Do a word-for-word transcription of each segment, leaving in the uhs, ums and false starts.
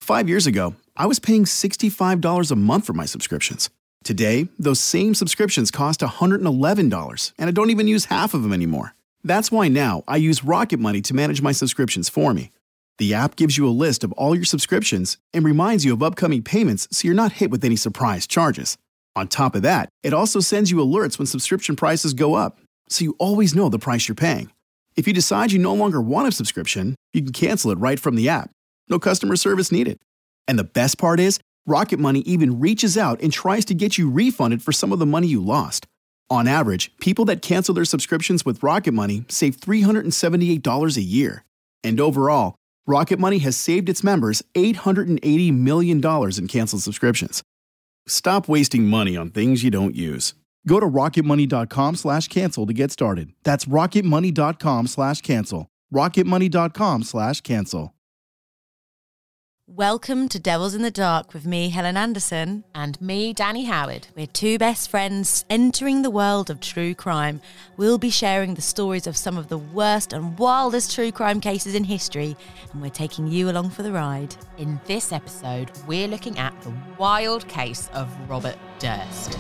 Five years ago, I was paying sixty-five dollars a month for my subscriptions. Today, those same subscriptions cost one hundred eleven dollars, and I don't even use half of them anymore. That's why now I use Rocket Money to manage my subscriptions for me. The app gives you a list of all your subscriptions and reminds you of upcoming payments so you're not hit with any surprise charges. On top of that, it also sends you alerts when subscription prices go up, so you always know the price you're paying. If you decide you no longer want a subscription, you can cancel it right from the app. No customer service needed. And the best part is, Rocket Money even reaches out and tries to get you refunded for some of the money you lost. On average, people that cancel their subscriptions with Rocket Money save three hundred seventy-eight dollars a year. And overall, Rocket Money has saved its members eight hundred eighty million dollars in canceled subscriptions. Stop wasting money on things you don't use. Go to rocketmoney.com slash cancel to get started. That's rocketmoney.com slash cancel. rocketmoney.com slash cancel. Welcome to Devils in the Dark with me, Helen Anderson. And me, Danny Howard. We're two best friends entering the world of true crime. We'll be sharing the stories of some of the worst and wildest true crime cases in history, and we're taking you along for the ride. In this episode, we're looking at the wild case of Robert Durst.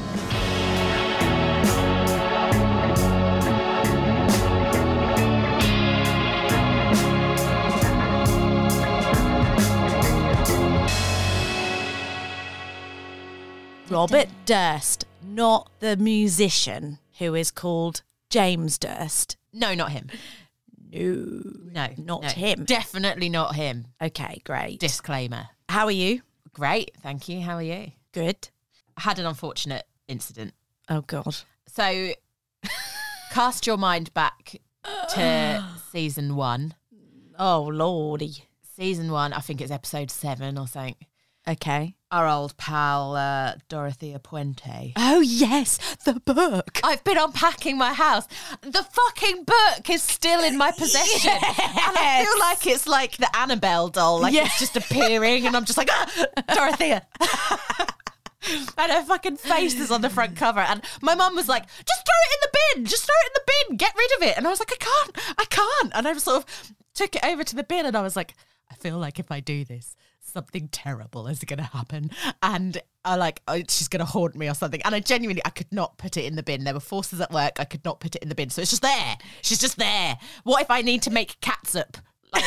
Robert Durst, not the musician who is called James Durst. No, not him. No, No, not no, him. Definitely not him. Okay, great. Disclaimer. How are you? Great, thank you. How are you? Good. I had an unfortunate incident. Oh, God. So, cast your mind back to season one. Oh, lordy. Season one, I think it's episode seven or something. Okay. Our old pal, uh, Dorothea Puente. Oh, yes, the book. I've been unpacking my house. The fucking book is still in my possession. Yes. And I feel like it's like the Annabelle doll. Like Yeah. it's just appearing and I'm just like, ah, Dorothea. And her fucking face is on the front cover. And my mum was like, just throw it in the bin. Just throw it in the bin. Get rid of it. And I was like, I can't. I can't. And I sort of took it over to the bin and I was like, I feel like if I do this, something terrible is going to happen. And I like, oh, she's going to haunt me or something. And I genuinely, I could not put it in the bin. There were forces at work. I could not put it in the bin. So it's just there. She's just there. What if I need to make catsup? Like,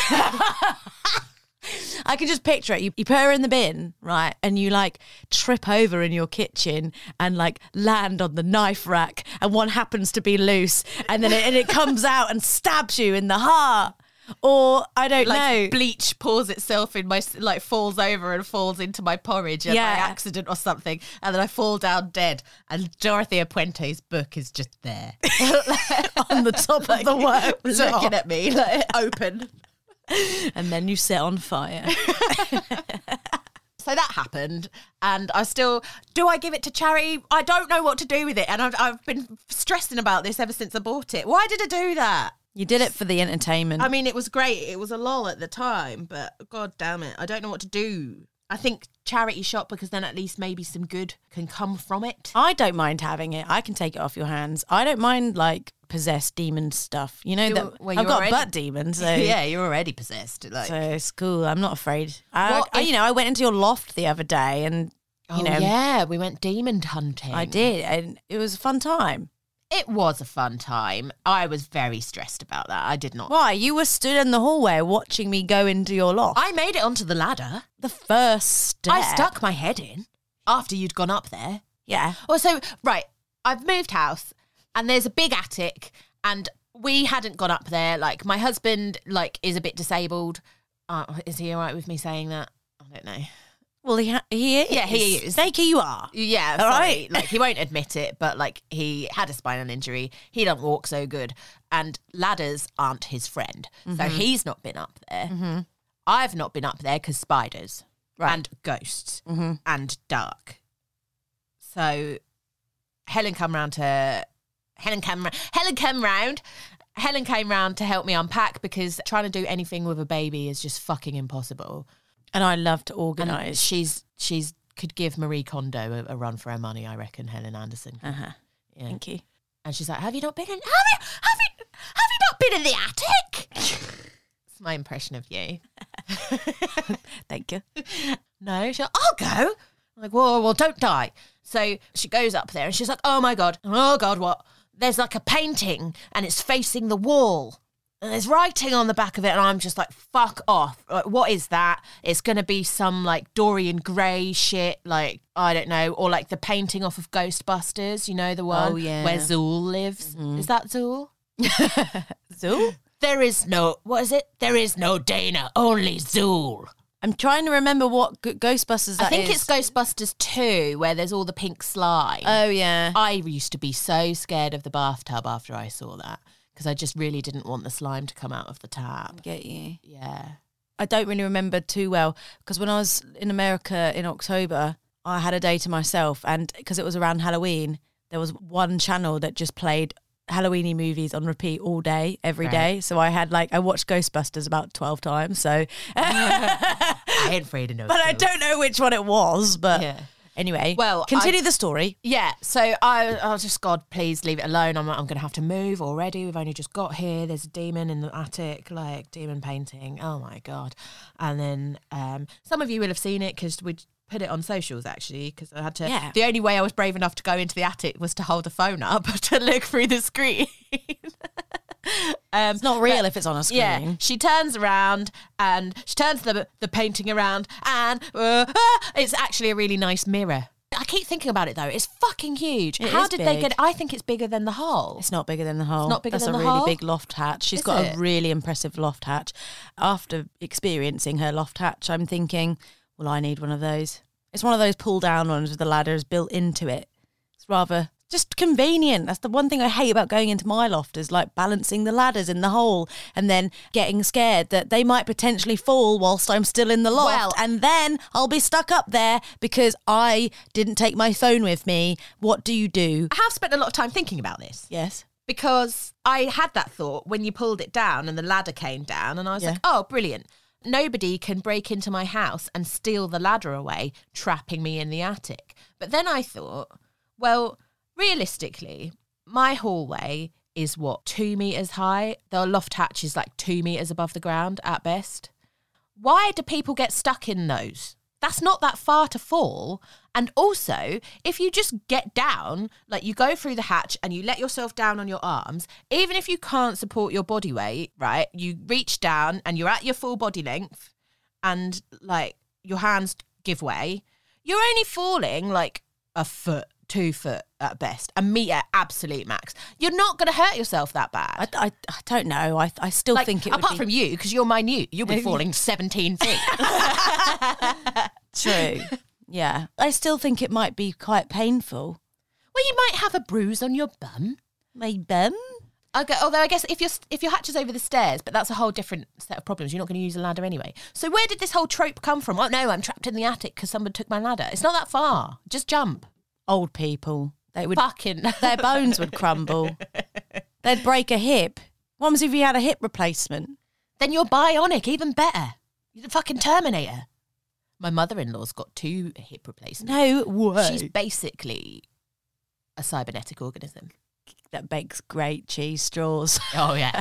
I can just picture it. You, you put her in the bin, right? And you like trip over in your kitchen and like land on the knife rack and one happens to be loose and then it, and it comes out and stabs you in the heart. Or, I don't like know. bleach pours itself in my, like falls over and falls into my porridge yeah. by accident or something. And then I fall down dead. And Dorothea Puente's book is just there. On the top of the work. Looking at me, like open. And then you set on fire. So that happened, and I still, do I give it to charity? I don't know what to do with it, and I've, I've been stressing about this ever since I bought it. Why did I do that? You did it for the entertainment. I mean, it was great. It was a lull at the time, but God damn it, I don't know what to do. I think charity shop, because then at least maybe some good can come from it. I don't mind having it. I can take it off your hands. I don't mind, like, possessed demon stuff. You know, You're, that well, I've got already, a butt demon, so... Yeah, you're already possessed. Like. So it's cool. I'm not afraid. I, What I, if- you know, I went into your loft the other day and, you oh, know... yeah, we went demon hunting. I did, and it was a fun time. It was a fun time. I was very stressed about that. I did not. Why? You were stood in the hallway watching me go into your loft. I made it onto the ladder. The first step. I stuck my head in after you'd gone up there. Yeah. Oh, so, right, I've moved house and there's a big attic and we hadn't gone up there. Like, my husband, like, is a bit disabled. Uh, is he all right with me saying that? I don't know. Well, he ha- he is. Yeah, he is. Snaky you are. Yeah, All sorry. right. Like, he won't admit it, but, like, he had a spinal injury. He don't walk so good. And ladders aren't his friend. Mm-hmm. So he's not been up there. Mm-hmm. I've not been up there because spiders. Right. And ghosts. Mm-hmm. And dark. So Helen come round to... Helen came, Helen came round... Helen came round to help me unpack because trying to do anything with a baby is just fucking impossible. And I love to And organise. she's she's could give Marie Kondo a, a run for her money, I reckon. Helen Anderson. Uh-huh. Yeah. Thank you. And she's like, "Have you not been in? Have you have you have you not been in the attic?" It's my impression of you. Thank you. No, she's like, I'll go. I'm like, well, well, don't die. So she goes up there and she's like, oh my God. Oh God, what? There's like a painting and it's facing the wall. And there's writing on the back of it. And I'm just like, fuck off. Like, what is that? It's going to be some like Dorian Gray shit. Like, I don't know. Or like the painting off of Ghostbusters. You know, the one Oh, yeah. where Zool lives. Mm-hmm. Is that Zool? Zool? There is no, what is it? There is no Dana, only Zool. I'm trying to remember what G- Ghostbusters that I think is. it's Ghostbusters two, where there's all the pink slime. Oh, yeah. I used to be so scared of the bathtub after I saw that because I just really didn't want the slime to come out of the tap. Get you. Yeah. I don't really remember too well because when I was in America in October, I had a day to myself, and because it was around Halloween, there was one channel that just played Halloweeny movies on repeat all day, every Right. day. So I had like I watched Ghostbusters about twelve times. So, I ain't afraid of no but I ghosts. don't know which one it was. But Yeah. anyway, Well, continue I- the story. Yeah, so I, I was just, God, please leave it alone. I'm, I'm going to have to move already. We've only just got here. There's a demon in the attic, like demon painting. Oh my God. And then um, some of you will have seen it because we put it on socials actually, because I had to. Yeah. The only way I was brave enough to go into the attic was to hold the phone up to look through the screen. um, It's not real if it's on a screen. Yeah, she turns around and she turns the the painting around, and uh, ah, it's actually a really nice mirror. I keep thinking about it though. It's fucking huge. It How is did they big. get? I think it's bigger than the hole. It's not bigger than the hole. It's not bigger That's than a the really hole? big loft hatch. She's Is got it? a really impressive loft hatch. After experiencing her loft hatch, I'm thinking, well, I need one of those. It's one of those pull down ones with the ladders built into it. It's rather just convenient. That's the one thing I hate about going into my loft is like balancing the ladders in the hole and then getting scared that they might potentially fall whilst I'm still in the loft. Well- and then I'll be stuck up there because I didn't take my phone with me. What do you do? I have spent a lot of time thinking about this Yes. because I had that thought when you pulled it down and the ladder came down, and I was Yeah. like, oh, brilliant. Nobody can break into my house and steal the ladder away, trapping me in the attic. But then I thought, well, realistically, my hallway is what, two metres high? The loft hatch is like two metres above the ground at best. Why do people get stuck in those? That's not that far to fall. And also, if you just get down, like you go through the hatch and you let yourself down on your arms, even if you can't support your body weight, right, you reach down and you're at your full body length and like your hands give way, you're only falling like a foot, two foot at best, a metre absolute max. You're not going to hurt yourself that bad. I, I, I don't know. I I still like, think it would apart be from you, because you're minute, you'll be falling seventeen feet. true. Yeah. I still think it might be quite painful. Well, you might have a bruise on your bum. My bum? Okay, although I guess if your if your hatch is over the stairs, but that's a whole different set of problems. You're not going to use a ladder anyway. So where did this whole trope come from? Oh no, I'm trapped in the attic because someone took my ladder. It's not that far. Just jump. Old people. They would Fucking. their bones would crumble. They'd break a hip. What happens if you had a hip replacement? Then you're bionic, even better. You're the fucking Terminator. My mother-in-law's got two hip replacements. No way. She's basically a cybernetic organism. That makes great cheese straws. Oh yeah.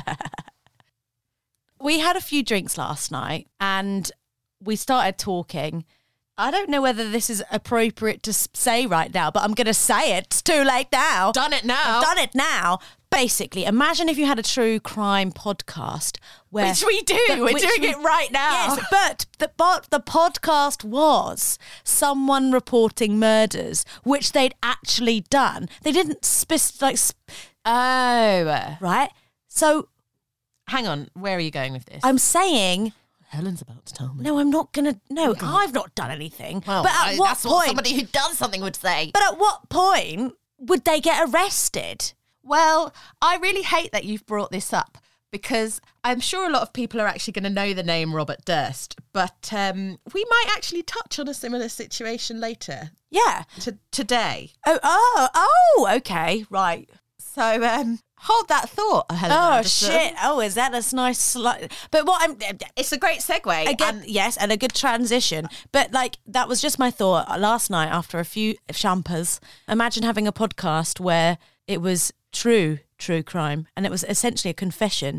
We had a few drinks last night and we started talking. I don't know whether this is appropriate to s- say right now, but I'm going to say it. It's too late now. Done it now. I've done it now. Basically, imagine if you had a true crime podcast where... Which we do. that- We're which doing we- it right now. Yes, but the, but the podcast was someone reporting murders, which they'd actually done. They didn't spec- like, sp- Oh. right? So Hang on. Where are you going with this? I'm saying... Helen's about to tell me. No, I'm not going to... No, I've not done anything. Well, but at I- what that's point... what somebody who does something would say. But at what point would they get arrested? Well, I really hate that you've brought this up because I'm sure a lot of people are actually going to know the name Robert Durst, but um, we might actually touch on a similar situation later Yeah. to today. Oh, oh, oh, okay, right. So um, hold that thought, Helen Oh, Anderson. shit. Oh, is that a nice... Sli- but what I'm... It's a great segue. Again, and- yes, and a good transition. But, like, that was just my thought last night after a few champers. Imagine having a podcast where it was true, true crime, and it was essentially a confession,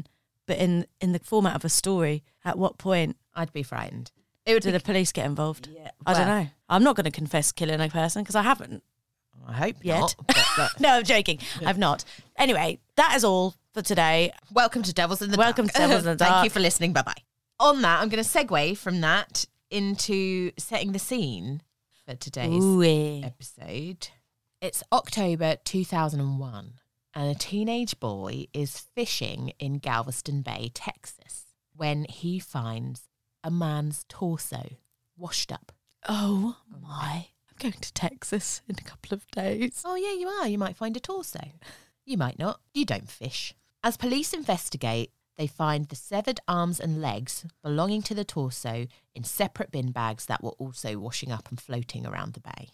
but in in the format of a story. At what point I'd be frightened. It would do be, the police get involved? yeah, I don't well, know. I'm not going to confess killing a person because I haven't I hope yet. not. But, but No, I'm joking. I've not. Anyway, that is all for today. welcome to Devils in the Welcome Dark. to Devils in the Thank Dark. you for listening. Bye bye. On that, I'm going to segue from that into setting the scene for today's Ooh. episode. It's October two thousand one, and a teenage boy is fishing in Galveston Bay, Texas, when he finds a man's torso washed up. Oh my. I'm going to Texas in a couple of days. Oh, yeah, you are. You might find a torso. You might not. You don't fish. As police investigate, they find the severed arms and legs belonging to the torso in separate bin bags that were also washing up and floating around the bay.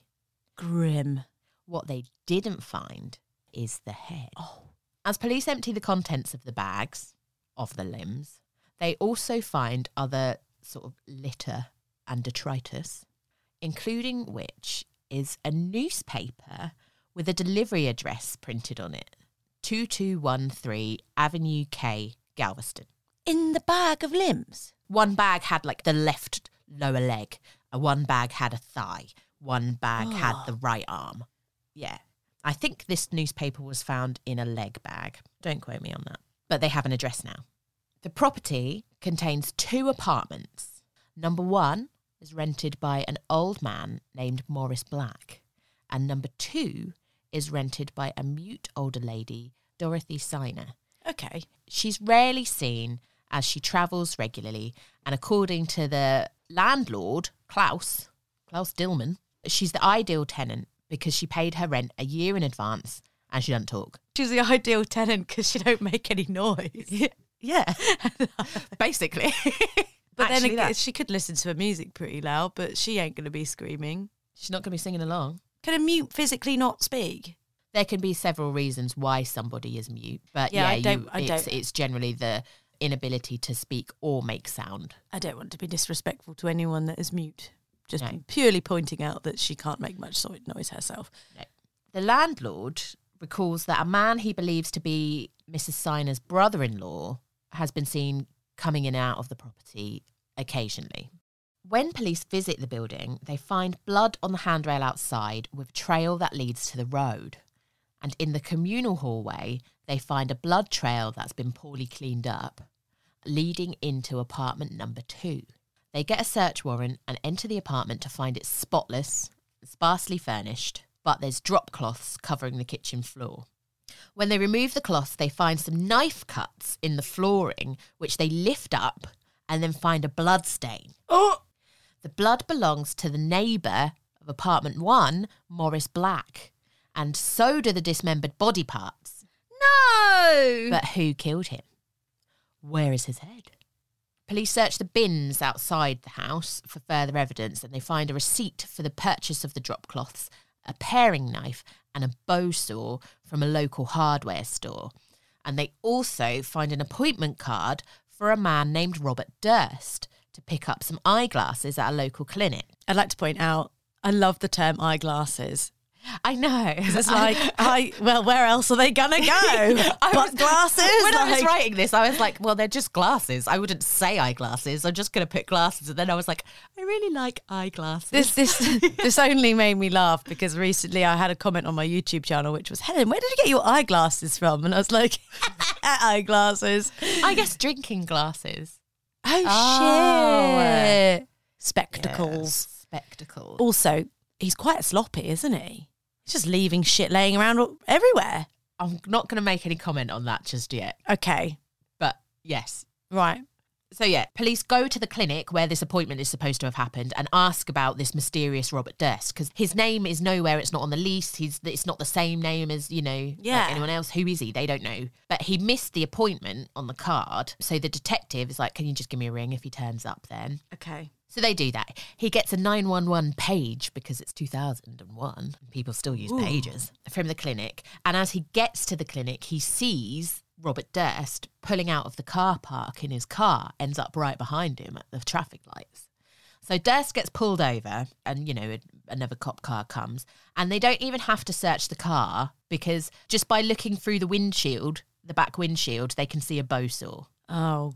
Grim. What they didn't find is the head. Oh. As police empty the contents of the bags, of the limbs, they also find other sort of litter and detritus, including which is a newspaper with a delivery address printed on it. two two one three Avenue K, Galveston. In the bag of limbs? One bag had like the left lower leg, and one bag had a thigh, one bag had Oh. the right arm. Yeah. I think this newspaper was found in a leg bag. Don't quote me on that. But they have an address now. The property contains two apartments. Number one is rented by an old man named Morris Black, and number two is rented by a mute older lady, Dorothy Siner. Okay. She's rarely seen as she travels regularly, and according to the landlord, Klaus, Klaus Dillman, she's the ideal tenant because she paid her rent a year in advance and she doesn't talk. She's the ideal tenant because she don't make any noise. Yeah, basically. But Actually, then that- again, she could listen to her music pretty loud, but she ain't going to be screaming. she's not going to be singing along. Can a mute physically not speak? There can be several reasons why somebody is mute, but Yeah, yeah, I don't- you, I it's, don't- it's generally the inability to speak or make sound. I don't want to be disrespectful to anyone that is mute. Just No. purely pointing out that she can't make much so- noise herself. The landlord recalls that a man he believes to be Missus Siner's brother-in-law has been seen coming in and out of the property occasionally. When police visit the building, they find blood on the handrail outside with a trail that leads to the road. And in the communal hallway, they find a blood trail that's been poorly cleaned up, leading into apartment number two. They get a search warrant and enter the apartment to find it spotless, sparsely furnished, but there's drop cloths covering the kitchen floor. When they remove the cloths, they find some knife cuts in the flooring, which they lift up and then find a blood stain. Oh! The blood belongs to the neighbour of apartment one, Morris Black, and so do the dismembered body parts. No! But who killed him? Where is his head? Police search the bins outside the house for further evidence, and they find a receipt for the purchase of the drop cloths, a paring knife and a bow saw from a local hardware store. And they also find an appointment card for a man named Robert Durst to pick up some eyeglasses at a local clinic. I'd like to point out, I love the term eyeglasses. I know. It's like, I well, where else are they gonna go? I But was- glasses? When I was Like- writing this, I was like, well, they're just glasses. I wouldn't say eyeglasses. I'm just going to put glasses. And then I was like, I really like eyeglasses. This this this only made me laugh because recently I had a comment on my YouTube channel which was, Helen, where did you get your eyeglasses from? And I was like, eyeglasses. I guess drinking glasses. Oh, Oh. shit. Spectacles. Yes, spectacles. Also, he's quite sloppy, isn't he? He's just leaving shit laying around all- everywhere. I'm not going to make any comment on that just yet. Okay, But yes. right. So yeah, police go to the clinic where this appointment is supposed to have happened and ask about this mysterious Robert Durst because his name is nowhere. It's not on the lease. He's it's not the same name as, you know, like Yeah. anyone else. Who is he? They don't know. But he missed the appointment on the card. So the detective is like, can you just give me a ring if he turns up then? Okay. So they do that. He gets a nine one one page because it's two thousand one. People still use Ooh. pages from the clinic. And as he gets to the clinic, he sees Robert Durst pulling out of the car park in his car, ends up right behind him at the traffic lights. So Durst gets pulled over and, you know, another cop car comes and they don't even have to search the car because just by looking through the windshield, the back windshield, they can see a bow saw. Oh,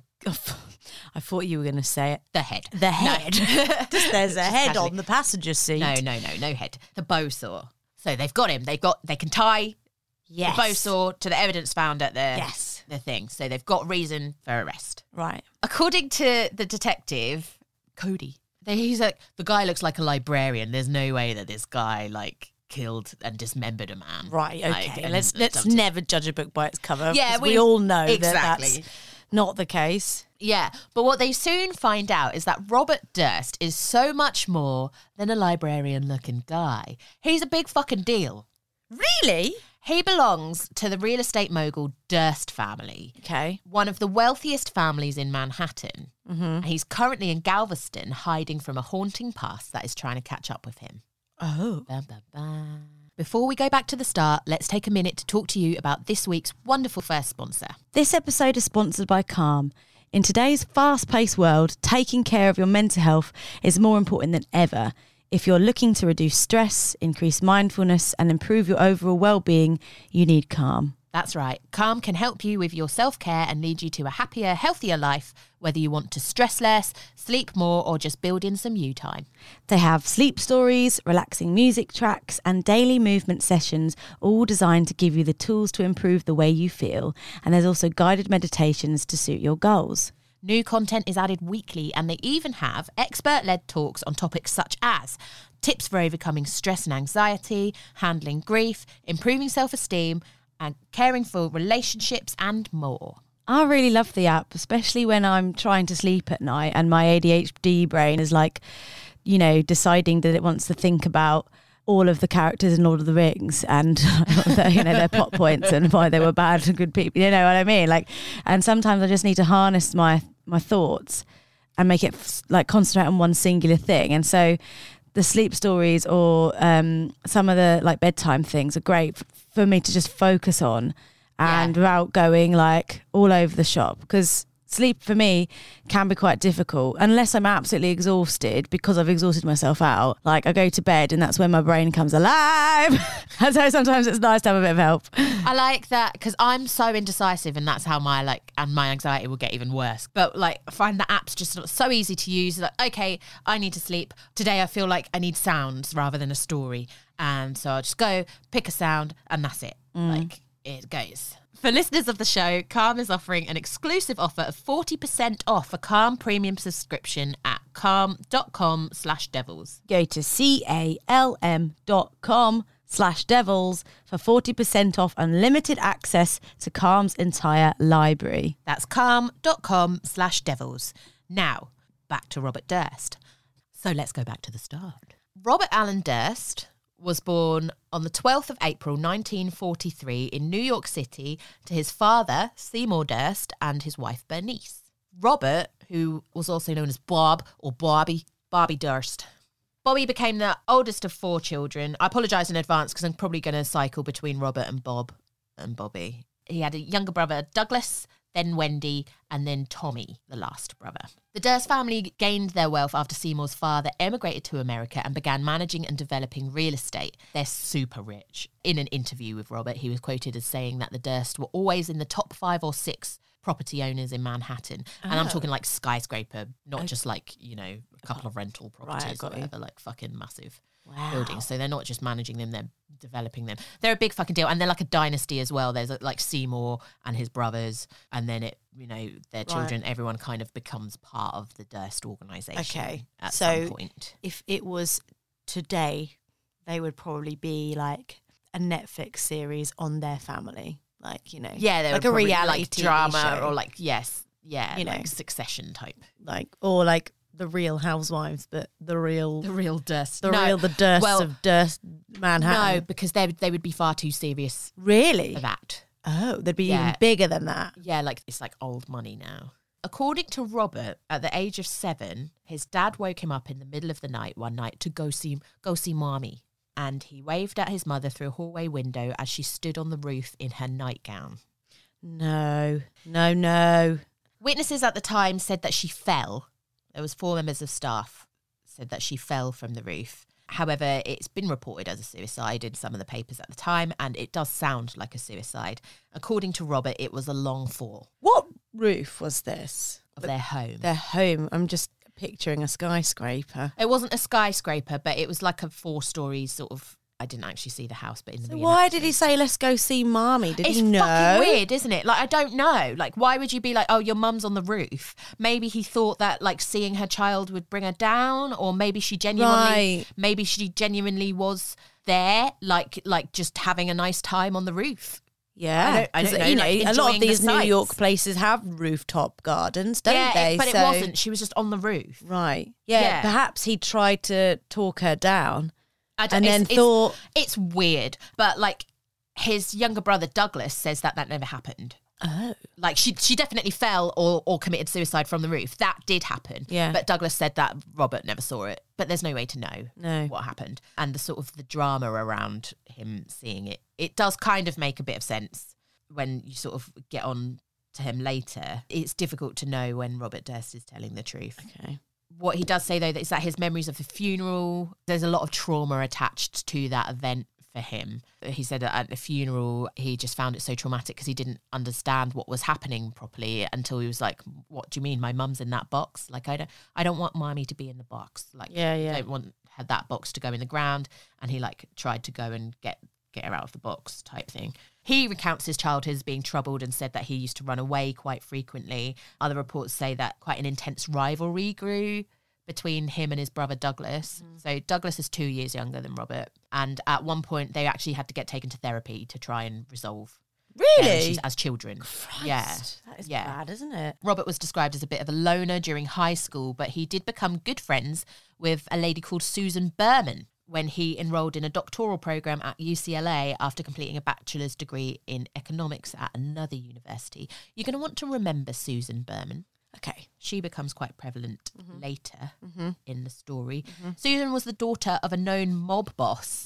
I thought you were going to say it. The head. The head. Just, there's a Just head casually. on the passenger seat. No, no, no, no head. The bow saw. So they've got him. They've got. They can tie Yes. the bow saw to the evidence found at the Yes. the thing. So they've got reason for arrest. Right. According to the detective, Cody, they, he's like, the guy looks like a librarian. There's no way that this guy like killed and dismembered a man. Right. Like, Okay. and let's let's dumped him. never judge a book by its cover. Yeah, 'cause we, we- all know exactly. that that's not the case. Yeah, but what they soon find out is that Robert Durst is so much more than a librarian-looking guy. He's a big fucking deal. Really? He belongs to the real estate mogul Durst family, Okay. one of the wealthiest families in Manhattan. Mm-hmm. He's currently in Galveston, hiding from a haunting past that is trying to catch up with him. Oh. Bum, bum, bum. Before we go back to the start, let's take a minute to talk to you about this week's wonderful first sponsor. This episode is sponsored by Calm. In today's fast-paced world, taking care of your mental health is more important than ever. If you're looking to reduce stress, increase mindfulness, and improve your overall well-being, you need Calm. That's right. Calm can help you with your self-care and lead you to a happier, healthier life, whether you want to stress less, sleep more, or just build in some you time. They have sleep stories, relaxing music tracks, and daily movement sessions, all designed to give you the tools to improve the way you feel. And there's also guided meditations to suit your goals. New content is added weekly, and they even have expert-led talks on topics such as tips for overcoming stress and anxiety, handling grief, improving self-esteem, and caring for relationships and more. I really love the app, especially when I'm trying to sleep at night and my A D H D brain is like, you know, deciding that it wants to think about all of the characters in Lord of the Rings and their, you know, their plot points and why they were bad and good people. You know what I mean? Like, and sometimes I just need to harness my my thoughts and make it f- like concentrate on one singular thing. And so the sleep stories or um, some of the like bedtime things are great f- for me to just focus on and Yeah. without going like all over the shop, because sleep for me can be quite difficult unless I'm absolutely exhausted because I've exhausted myself out. Like I go to bed and that's when my brain comes alive. And so sometimes it's nice to have a bit of help. I like that because I'm so indecisive, and that's how my like and my anxiety will get even worse. But like, I find the app's just so easy to use. Like, okay, I need to sleep today. I feel like I need sounds rather than a story, and so I'll just go pick a sound, and that's it. Like it goes. For listeners of the show, Calm is offering an exclusive offer of forty percent off a Calm premium subscription at calm.com slash devils. Go to C-A-L-M dot com slash devils for forty percent off unlimited access to Calm's entire library. That's calm.com slash devils. Now, back to Robert Durst. So let's go back to the start. Robert Allen Durst was born on the twelfth of April nineteen forty-three in New York City to his father, Seymour Durst, and his wife, Bernice. Robert, who was also known as Bob or Bobby, Bobby Durst. Bobby became the oldest of four children. I apologise in advance because I'm probably going to cycle between Robert and Bob and Bobby. He had a younger brother, Douglas, then Wendy, and then Tommy, the last brother. The Durst family gained their wealth after Seymour's father emigrated to America and began managing and developing real estate. They're super rich. In an interview with Robert, he was quoted as saying that the Durst were always in the top five or six property owners in Manhattan. And I'm Oh. talking like skyscraper, not just like, you know, a couple of rental properties or got you. whatever, like fucking massive Wow. buildings. So they're not just managing them, they're developing them. They're a big fucking deal. And they're like a dynasty as well. There's like Seymour and his brothers, and then it, you know, their children, everyone kind of becomes part of the Durst organization. Okay. At So- some point. If it was today, they would probably be like a Netflix series on their family. Like, you know, Yeah, they're like a reality like T V drama show. or like, yes, yeah, You like know. Succession type. like, or like the Real Housewives, but the real, The real Durst. the No, real, the Durst well, of Durst Manhattan. No, because they they would be far too serious Really? for that. Oh, they'd be Yeah. even bigger than that. Yeah, like it's like old money now. According to Robert, at the age of seven, his dad woke him up in the middle of the night one night to go see go see mommy, and he waved at his mother through a hallway window as she stood on the roof in her nightgown. No, no, no. Witnesses at the time said that she fell. There was four members of staff said that she fell from the roof. However, it's been reported as a suicide in some of the papers at the time, and it does sound like a suicide. According to Robert, it was a long fall. What roof was this? of their home. Their home. I'm just picturing a skyscraper. It wasn't a skyscraper, but it was like a four-story sort of. I didn't actually see the house, but in the So why did he reenactment. say, let's go see Marmy? Did It's he know? fucking weird, isn't it? Like, I don't know. Like, why would you be like, oh, your mum's on the roof? Maybe he thought that, like, seeing her child would bring her down, or maybe she genuinely, Right. maybe she genuinely was there, like, like just having a nice time on the roof. Yeah, I don't- I don't 'Cause, know, you know, like, a lot enjoying of the these New sights. York places have rooftop gardens, don't yeah, they? it- but So- it wasn't. She was just on the roof. Right. Yeah, Yeah. perhaps he tried to talk her down I don't- and it's- then it's- thought, It's weird, but like his younger brother Douglas says that that never happened. oh, Like she she definitely fell or, or committed suicide from the roof. That did happen. Yeah. But Douglas said that Robert never saw it. But there's no way to know No. what happened. And the sort of the drama around him seeing it, it does kind of make a bit of sense when you sort of get on to him later. It's difficult to know when Robert Durst is telling the truth. okay. What he does say, though, is that his memories of the funeral, there's a lot of trauma attached to that event for him. He said that at the funeral, he just found it so traumatic because he didn't understand what was happening properly until he was like, what do you mean? My mum's in that box? Like, I don't I don't want Mommy to be in the box. Like, Yeah, yeah. I don't want had that box to go in the ground. And he, like, tried to go and get, get her out of the box type thing. He recounts his childhood as being troubled and said that he used to run away quite frequently. Other reports say that quite an intense rivalry grew between him and his brother Douglas. Mm. So Douglas is two years younger than Robert. And at one point, they actually had to get taken to therapy to try and resolve their Really? issues as children. Yeah. Christ, that is yeah. bad, isn't it? Robert was described as a bit of a loner during high school, but he did become good friends with a lady called Susan Berman when he enrolled in a doctoral program at U C L A after completing a bachelor's degree in economics at another university. You're going to want to remember Susan Berman. Okay. She becomes quite prevalent later Mm-hmm. in the story. Susan was the daughter of a known mob boss.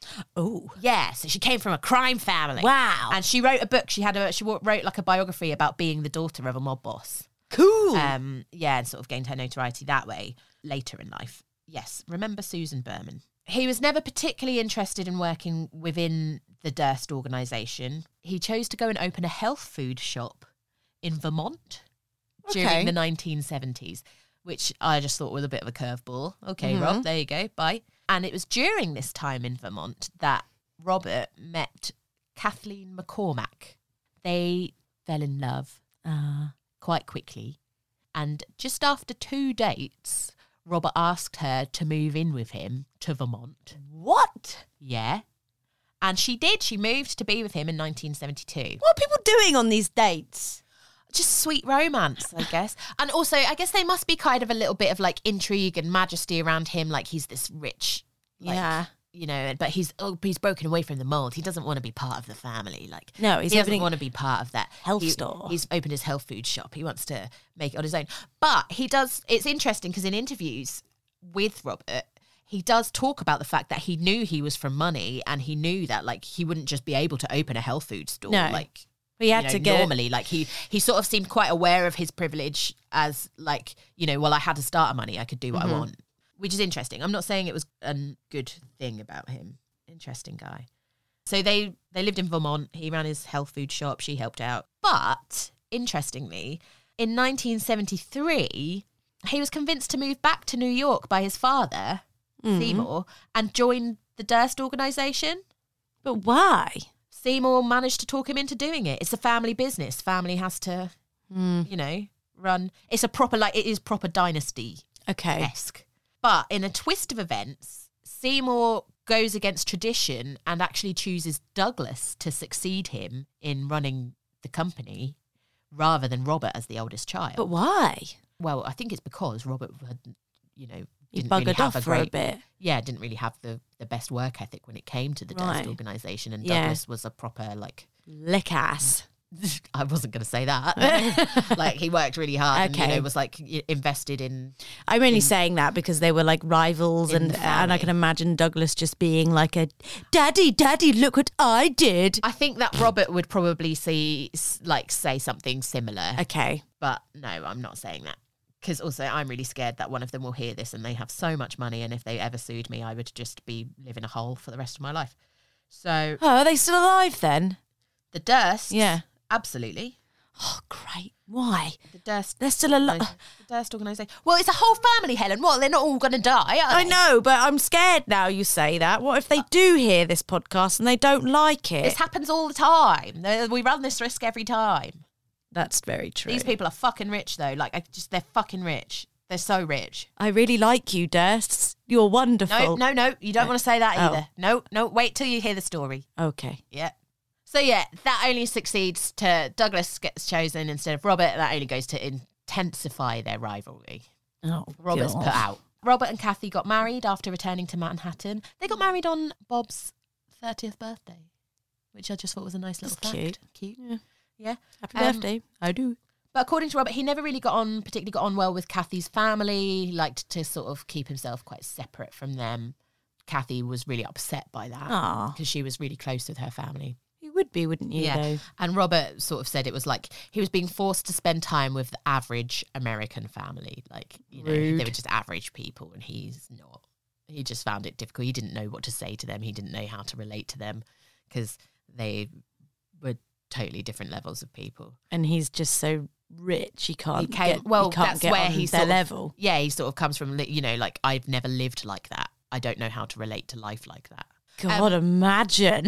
Oh. Yeah, so she came from a crime family. Wow. And she wrote a book. She had a she wrote like a biography about being the daughter of a mob boss. Cool. Um, yeah, and sort of gained her notoriety that way later in life. Yes, remember Susan Berman. He was never particularly interested in working within the Durst organisation. He chose to go and open a health food shop in Vermont during Okay. the nineteen seventies, which I just thought was a bit of a curveball. Okay, Mhm. Rob, there you go, bye. And it was during this time in Vermont that Robert met Kathleen McCormack. They fell in love Uh, quite quickly. And just after two dates, Robert asked her to move in with him to Vermont. what? Yeah. And she did. She moved to be with him in nineteen seventy-two. What are people doing on these dates? Just sweet romance, I guess. And also, I guess they must be kind of a little bit of like intrigue and majesty around him. Like he's this rich, like, Yeah. you know, but he's oh, he's broken away from the mold. He doesn't want to be part of the family. Like, No, he's he doesn't opening want to be part of that health He- store. He's opened his health food shop. He wants to make it on his own. But he does. It's interesting because in interviews with Robert, he does talk about the fact that he knew he was from money and he knew that like he wouldn't just be able to open a health food store. No. Like. He had you know, to get normally like he he sort of seemed quite aware of his privilege as like, you know, well, I had a starter money, I could do what Mhm. I want, which is interesting. I'm not saying it was a good thing about him. Interesting guy. So they they lived in Vermont. He ran his health food shop. She helped out. But interestingly, in nineteen seventy-three, he was convinced to move back to New York by his father, Mhm. Seymour, and join the Durst organization. But why? Seymour managed to talk him into doing it. It's a family business. Family has to, Mm. you know, run. It's a proper, like, it is proper dynasty-esque. Okay. But in a twist of events, Seymour goes against tradition and actually chooses Douglas to succeed him in running the company rather than Robert as the oldest child. But why? Well, I think it's because Robert had, you know, He didn't buggered really have off a for a great, bit. yeah, didn't really have the, the best work ethic when it came to the Durst Right. organisation. And Yeah. Douglas was a proper, like, Lick ass. I wasn't going to say that. Like he worked really hard and, you Okay. know, was like y- invested in. I'm only saying that because they were like rivals, In and the and I family. can imagine Douglas just being like a daddy, daddy, look what I did. I think that Robert would probably see, s- like, say something similar. Okay. But no, I'm not saying that. Because also I'm really scared that one of them will hear this and they have so much money. And if they ever sued me, I would just be living a hole for the rest of my life. So Oh, are they still alive then? the Dursts. Yeah. Absolutely. Oh, great. Why? The Durst. There's still a lot. The Durst organisation. Well, it's a whole family, Helen. What? They're not all going to die, are I they? know, but I'm scared now you say that. What if they do hear this podcast and they don't like it? This happens all the time. They- We run this risk every time. That's very true. These people are fucking rich, though. Like, I just they're fucking rich. They're so rich. I really like you, Durst. You're wonderful. No, no, no. You don't want to say that Oh. either. No, no. Wait till you hear the story. Okay. Yeah. So, yeah, that only succeeds to Douglas gets chosen instead of Robert. That only goes to intensify their rivalry. Oh, Robert's God. put out. Robert and Kathy got married after returning to Manhattan. They got married on Bob's thirtieth birthday, which I just thought was a nice little That's fact. cute. Cute. Yeah. Yeah. Happy Um, birthday. I do. But according to Robert, he never really got on, particularly got on well with Kathy's family. He liked to sort of keep himself quite separate from them. Kathy was really upset by that Aw. because she was really close with her family. You would be, wouldn't you, Yeah. though? And Robert sort of said it was like he was being forced to spend time with the average American family. Like, you know, Rude. they were just average people and he's not. He just found it difficult. He didn't know what to say to them. He didn't know how to relate to them because they were totally different levels of people. And he's just so rich, he can't He came, get, well, he can't that's get where on he their sort of- level. Yeah, he sort of comes from, li- you know, like, I've never lived like that. I don't know how to relate to life like that. God, imagine.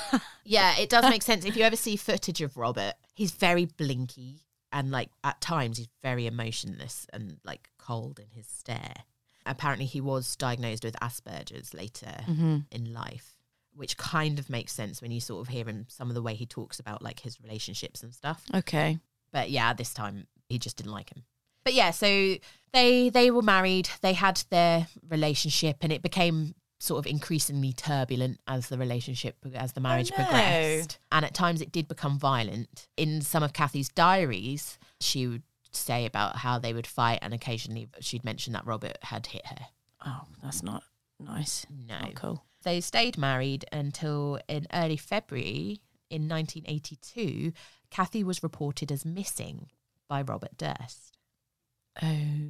Yeah, it does make sense. If you ever see footage of Robert, he's very blinky and, like, at times he's very emotionless and, like, cold in his stare. Apparently he was diagnosed with Asperger's later Mm-hmm. in life, which kind of makes sense when you sort of hear him, some of the way he talks about, like, his relationships and stuff. Okay. But yeah, this time he just didn't like him. But yeah, so they they were married, they had their relationship, and it became sort of increasingly turbulent as the relationship, as the marriage no. progressed. And at times it did become violent. In some of Kathy's diaries, she would say about how they would fight, and occasionally she'd mention that Robert had hit her. Oh, that's not nice. No. Not cool. They stayed married until in early February in nineteen eighty-two, Kathy was reported as missing by Robert Durst. Oh,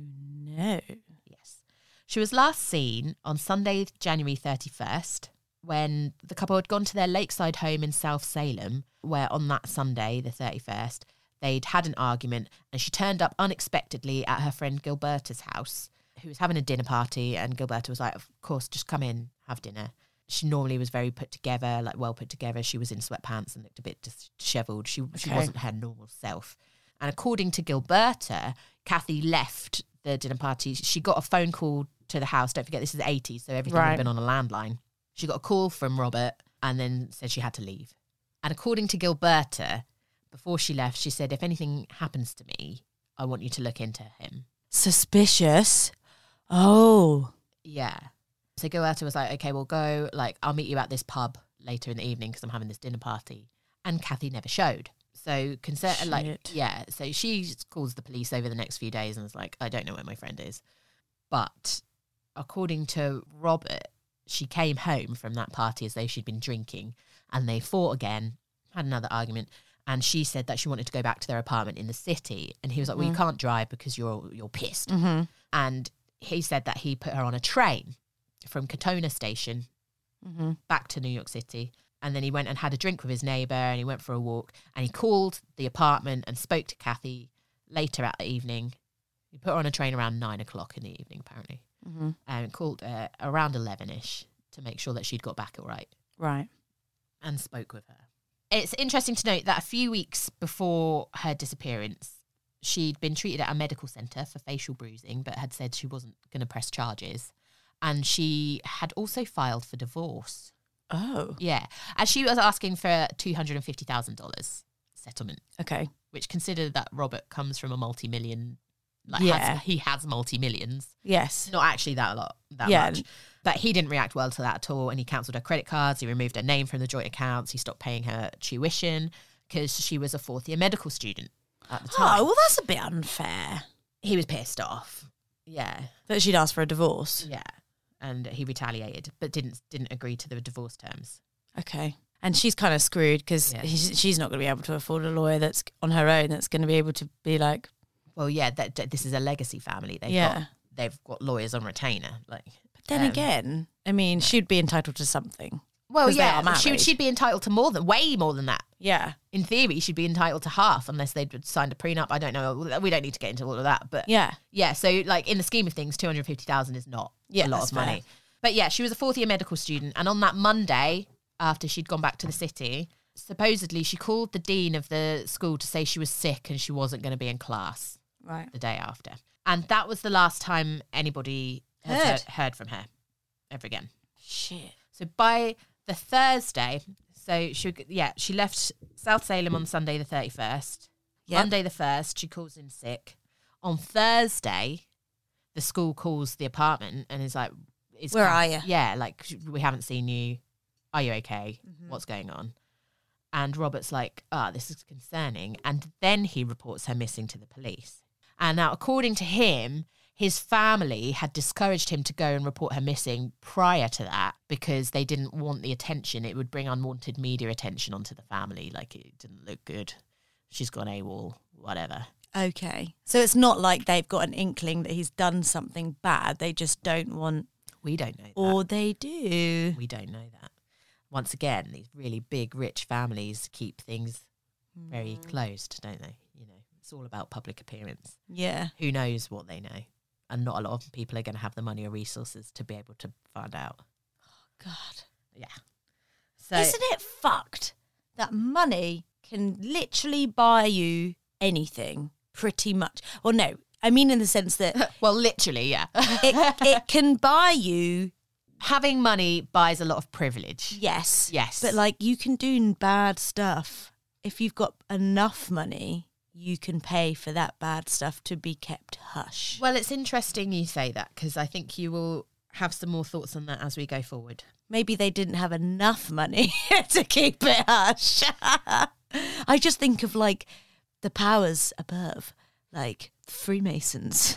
no. Yes. She was last seen on Sunday, January thirty-first, when the couple had gone to their lakeside home in South Salem, where on that Sunday, the thirty-first, they'd had an argument and she turned up unexpectedly at her friend Gilberta's house, who was having a dinner party, and Gilberta was like, of course, just come in, have dinner. She normally was very put together, like well put together. She was in sweatpants and looked a bit dishevelled. She, she Okay. wasn't her normal self. And according to Gilberta, Kathy left the dinner party. She got a phone call to the house. Don't forget, this is the eighties, so everything Right. had been on a landline. She got a call from Robert and then said she had to leave. And according to Gilberta, before she left, she said, if anything happens to me, I want you to look into him. Suspicious. Oh. Yeah. So Gilberta was like, okay, we'll go. Like, I'll meet you at this pub later in the evening because I'm having this dinner party. And Kathy never showed. So, concern, like, Shit. yeah. So she calls the police over the next few days and is like, I don't know where my friend is. But according to Robert, she came home from that party as though she'd been drinking, and they fought again, had another argument. And she said that she wanted to go back to their apartment in the city. And he was like, well, you can't drive because you're you're pissed. Mm-hmm. And he said that he put her on a train from Katona Station Mm-hmm. back to New York City. And then he went and had a drink with his neighbour and he went for a walk. And he called the apartment and spoke to Kathy later at the evening. He put her on a train around nine o'clock in the evening, apparently. Mm-hmm. And called her around eleven-ish to make sure that she'd got back all right. Right. And spoke with her. It's interesting to note that a few weeks before her disappearance, she'd been treated at a medical centre for facial bruising, but had said she wasn't going to press charges. And she had also filed for divorce. Oh. Yeah. And she was asking for two hundred fifty thousand dollars settlement, Okay. which, considered that Robert comes from a multi-million, like Yeah. has, he has multi-millions. Yes. Not actually that a lot, that Yeah. much. But he didn't react well to that at all. And he cancelled her credit cards. He removed her name from the joint accounts. He stopped paying her tuition because she was a fourth year medical student at the time. Oh, well, that's a bit unfair. He was pissed off. Yeah. That she'd asked for a divorce. Yeah. And he retaliated, but didn't didn't agree to the divorce terms. Okay. And she's kind of screwed because Yeah. she's not going to be able to afford a lawyer that's on her own that's going to be able to be like, Well, yeah, that, that this is a legacy family. They've Yeah. got they've got lawyers on retainer. Like, but then um, again, I mean, she'd be entitled to something. well, 'cause they yeah, are she married. she'd be entitled to more than way more than that. Yeah. In theory, she'd be entitled to half unless they'd signed a prenup. I don't know. We don't need to get into all of that. But Yeah. yeah. So like in the scheme of things, two hundred fifty thousand is not Yeah, a lot that's of money. fair. But yeah, she was a fourth year medical student. And on that Monday, after she'd gone back to the city, supposedly she called the dean of the school to say she was sick and she wasn't going to be in class Right. the day after. And that was the last time anybody has Heard. heard, heard from her ever again. Shit. So by the Thursday, so she yeah, she left South Salem on Sunday the thirty-first. Yep. Monday the first, she calls in sick. On Thursday, the school calls the apartment and is like, is Where Kath- are you? Yeah, like, we haven't seen you. Are you okay? Mm-hmm. What's going on? And Robert's like, ah, this is concerning. And then he reports her missing to the police. And now, according to him, his family had discouraged him to go and report her missing prior to that because they didn't want the attention. It would bring unwanted media attention onto the family. Like, it didn't look good. She's gone AWOL, whatever. Okay. So it's not like they've got an inkling that he's done something bad. They just don't want, We don't know that. or they do. We don't know that. Once again, these really big, rich families keep things very closed, don't they? You know, it's all about public appearance. Yeah. Who knows what they know? And not a lot of people are going to have the money or resources to be able to find out. God. Yeah. So Isn't it fucked that money can literally buy you anything, pretty much? Or no, I mean in the sense that well, literally, yeah. it, it can buy you, Having money buys a lot of privilege. yes. Yes. But like you can do bad stuff. If you've got enough money, you can pay for that bad stuff to be kept hush. Well, it's interesting you say that because I think you will have some more thoughts on that as we go forward. Maybe they didn't have enough money to keep it hush. I just think of like the powers above, like Freemasons.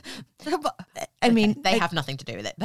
I mean, They I- have nothing to do with it.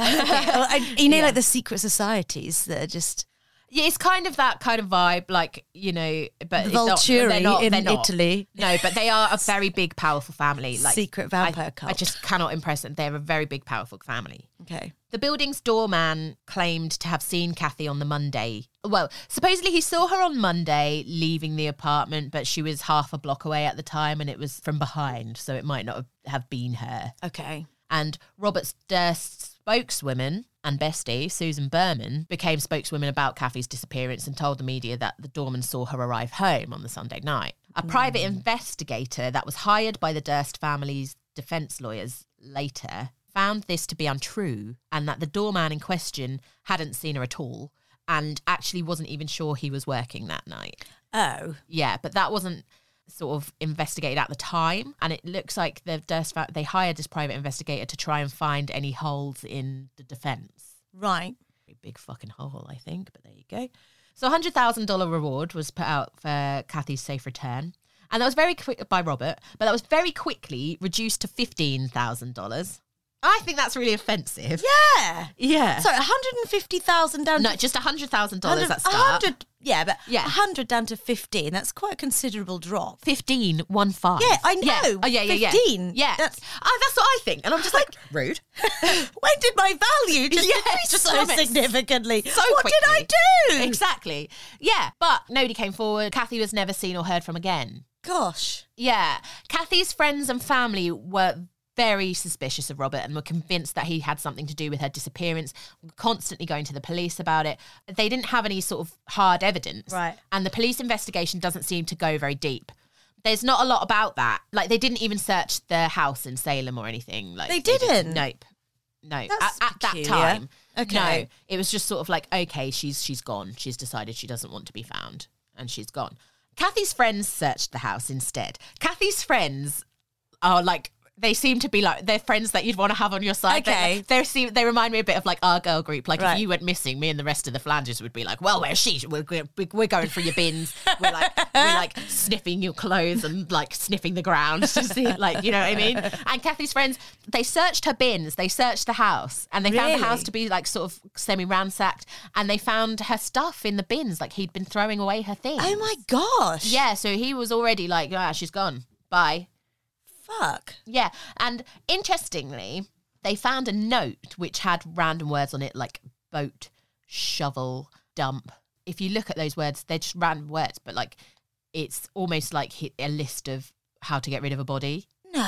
I- you know, Yeah. like the secret societies that are just Yeah, it's kind of that kind of vibe, like, you know, but the it's not- Volturi they're not- in they're not. Italy. No, but they are a very big, powerful family. Like Secret vampire I, cult. I just cannot impress them. They're a very big, powerful family. Okay. The building's doorman claimed to have seen Kathy on the Monday. Well, supposedly he saw her on Monday leaving the apartment, but she was half a block away at the time and it was from behind, so it might not have- have been her. Okay. And Robert's Durst spokeswoman and bestie, Susan Berman, became spokeswoman about Kathy's disappearance and told the media that the doorman saw her arrive home on the Sunday night. A private investigator that was hired by the Durst family's defence lawyers later found this to be untrue and that the doorman in question hadn't seen her at all and actually wasn't even sure he was working that night. Oh. Yeah, but that wasn't sort of investigated at the time, and it looks like the Durst fa- they hired this private investigator to try and find any holes in the defence. Right. Big fucking hole, I think, but there you go. So a one hundred thousand dollars reward was put out for Kathy's safe return, and that was very quick by Robert, but that was very quickly reduced to fifteen thousand dollars. I think that's really offensive. Yeah. Yeah. So one hundred fifty thousand down no, to just one hundred thousand dollars at one start. hundred, yeah, but Yeah. one hundred down to fifteen. That's quite a considerable drop. fifteen, one five. Yeah, I know. Yeah. Oh, yeah, yeah, yeah. fifteen. Yeah. That's- oh, that's what I think. And I'm just like, rude. When did my value just Yeah, decrease just so plummets. significantly? So what did I quickly. do? Exactly. Yeah. But nobody came forward. Kathy was never seen or heard from again. Gosh. Yeah. Kathy's friends and family were very suspicious of Robert and were convinced that he had something to do with her disappearance, constantly going to the police about it. They didn't have any sort of hard evidence. Right. And the police investigation doesn't seem to go very deep. There's not a lot about that. Like, they didn't even search the house in Salem or anything. Like They just- didn't? nope. No. That's at, at that peculiar. time. Okay. No. It was just sort of like, okay, she's she's gone. She's decided she doesn't want to be found. And she's gone. Kathy's friends searched the house instead. Kathy's friends are like, they seem to be like, they're friends that you'd want to have on your side. Okay. They, they, they remind me a bit of like our girl group. Like, Right. if you went missing, me and the rest of the Flanders would be like, well, where's she? We're, we're, we're going through your bins. We're like, we're like sniffing your clothes and like sniffing the ground to see, like, you know what I mean? And Kathy's friends, they searched her bins. They searched the house and they found the Really? house to be like sort of semi-ransacked, and they found her stuff in the bins. Like, he'd been throwing away her things. Oh my gosh. Yeah, so he was already like, ah, she's gone. Bye. Fuck. Yeah, and interestingly, they found a note which had random words on it like boat, shovel, dump. If you look at those words, they're just random words, but like it's almost like a list of how to get rid of a body.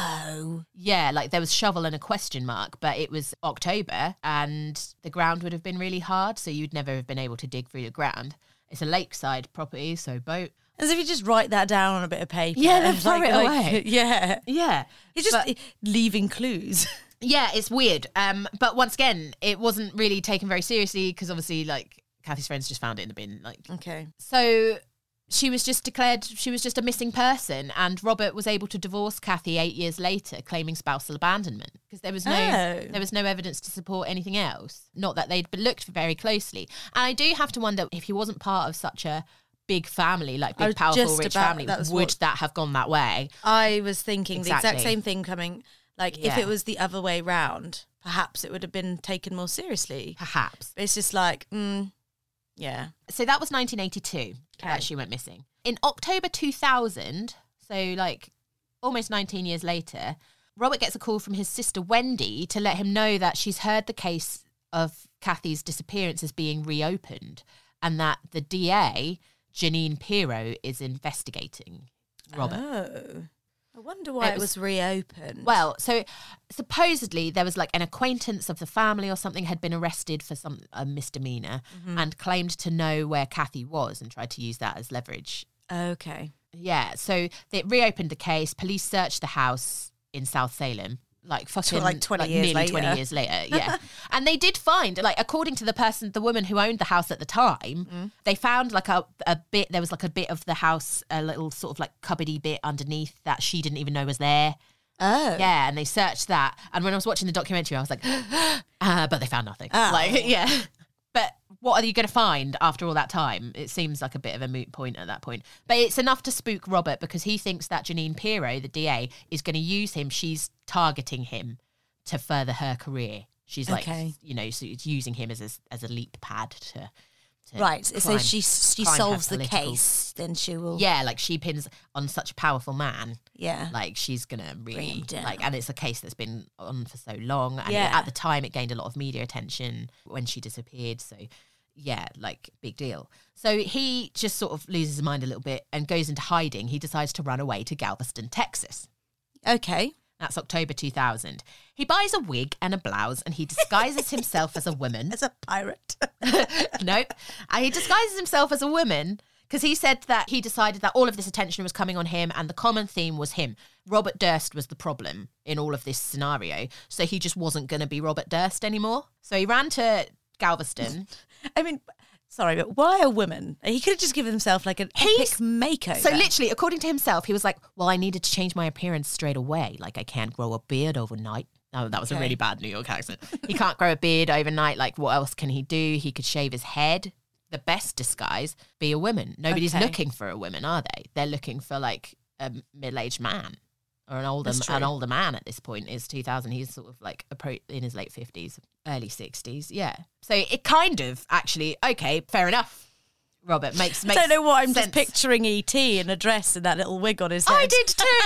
No. Yeah, like there was shovel and a question mark, but it was October and the ground would have been really hard, so you'd never have been able to dig through the ground. It's a lakeside property, so boat. As if you just write that down on a bit of paper. Yeah, then and throw like- it like- away. Yeah. Yeah. It's just But- leaving clues. Yeah, it's weird. Um, but once again, it wasn't really taken very seriously because obviously, like, Kathy's friends just found it in the bin. Like, Okay. so she was just declared she was just a missing person, and Robert was able to divorce Kathy eight years later, claiming spousal abandonment because there was no Oh. there was no evidence to support anything else. Not that they'd been looked very closely. And I do have to wonder if he wasn't part of such a big family, like I big, was powerful, just rich about- family, that was would what- that have gone that way? I was thinking the Exactly. exact same thing coming. Like, if Yeah. it was the other way round, perhaps it would have been taken more seriously. Perhaps. But it's just like, mm, yeah. So that was nineteen eighty-two that she went missing. In October two thousand, so like almost nineteen years later, Robert gets a call from his sister Wendy to let him know that she's heard the case of Kathy's disappearance is being reopened and that the D A, Janine Pirro, is investigating Robert. Oh. I wonder why It it was, was- reopened. Well, so supposedly there was like an acquaintance of the family or something had been arrested for some a misdemeanor and claimed to know where Kathy was and tried to use that as leverage. Okay. Yeah, so they reopened the case. Police searched the house in South Salem, like fucking like twenty years nearly later. twenty years later. Yeah, and they did find, like, according to the person, the woman who owned the house at the time, Mm. they found like a a bit. There was like a bit of the house, a little sort of like cupboardy bit underneath that she didn't even know was there. Oh. Yeah, and they searched that. And when I was watching the documentary, I was like, uh, but they found nothing. Oh. Like, yeah. But what are you going to find after all that time? It seems like a bit of a moot point at that point. But it's enough to spook Robert because he thinks that Janine Pirro, the D A, is going to use him. She's targeting him to further her career. She's like, Okay. you know, so it's using him as a, as a leap pad to, to Right. So climb- she she climb her solves the political- case, then she will. Yeah, like she pins on such a powerful man. Yeah. Like she's gonna Bring really him down. like, and it's a case that's been on for so long. And Yeah. it- at the time, it gained a lot of media attention when she disappeared. So, yeah, like big deal. So he just sort of loses his mind a little bit and goes into hiding. He decides to run away to Galveston, Texas. Okay. That's October two thousand. He buys a wig and a blouse and he disguises himself as a woman. As a pirate. Nope. And he disguises himself as a woman because he said that he decided that all of this attention was coming on him and the common theme was him. Robert Durst was the problem in all of this scenario. So he just wasn't going to be Robert Durst anymore. So he ran to Galveston. I mean, sorry, but why a woman? He could have just given himself like an He's- epic makeover. So literally, according to himself, he was like, well, I needed to change my appearance straight away. Like I can't grow a beard overnight. Oh, that was a Okay. really bad New York accent. He can't grow a beard overnight. Like what else can he do? He could shave his head. The best disguise, be a woman. Nobody's Okay. looking for a woman, are they? They're looking for like a middle-aged man or an older That's an true. older man at this point. Is two thousand. He's sort of like appro- in his late fifties, early sixties. Yeah. So it kind of actually, okay, fair enough. Robert makes, I makes don't know what I'm sense. just picturing E T in a dress and that little wig on his head. I did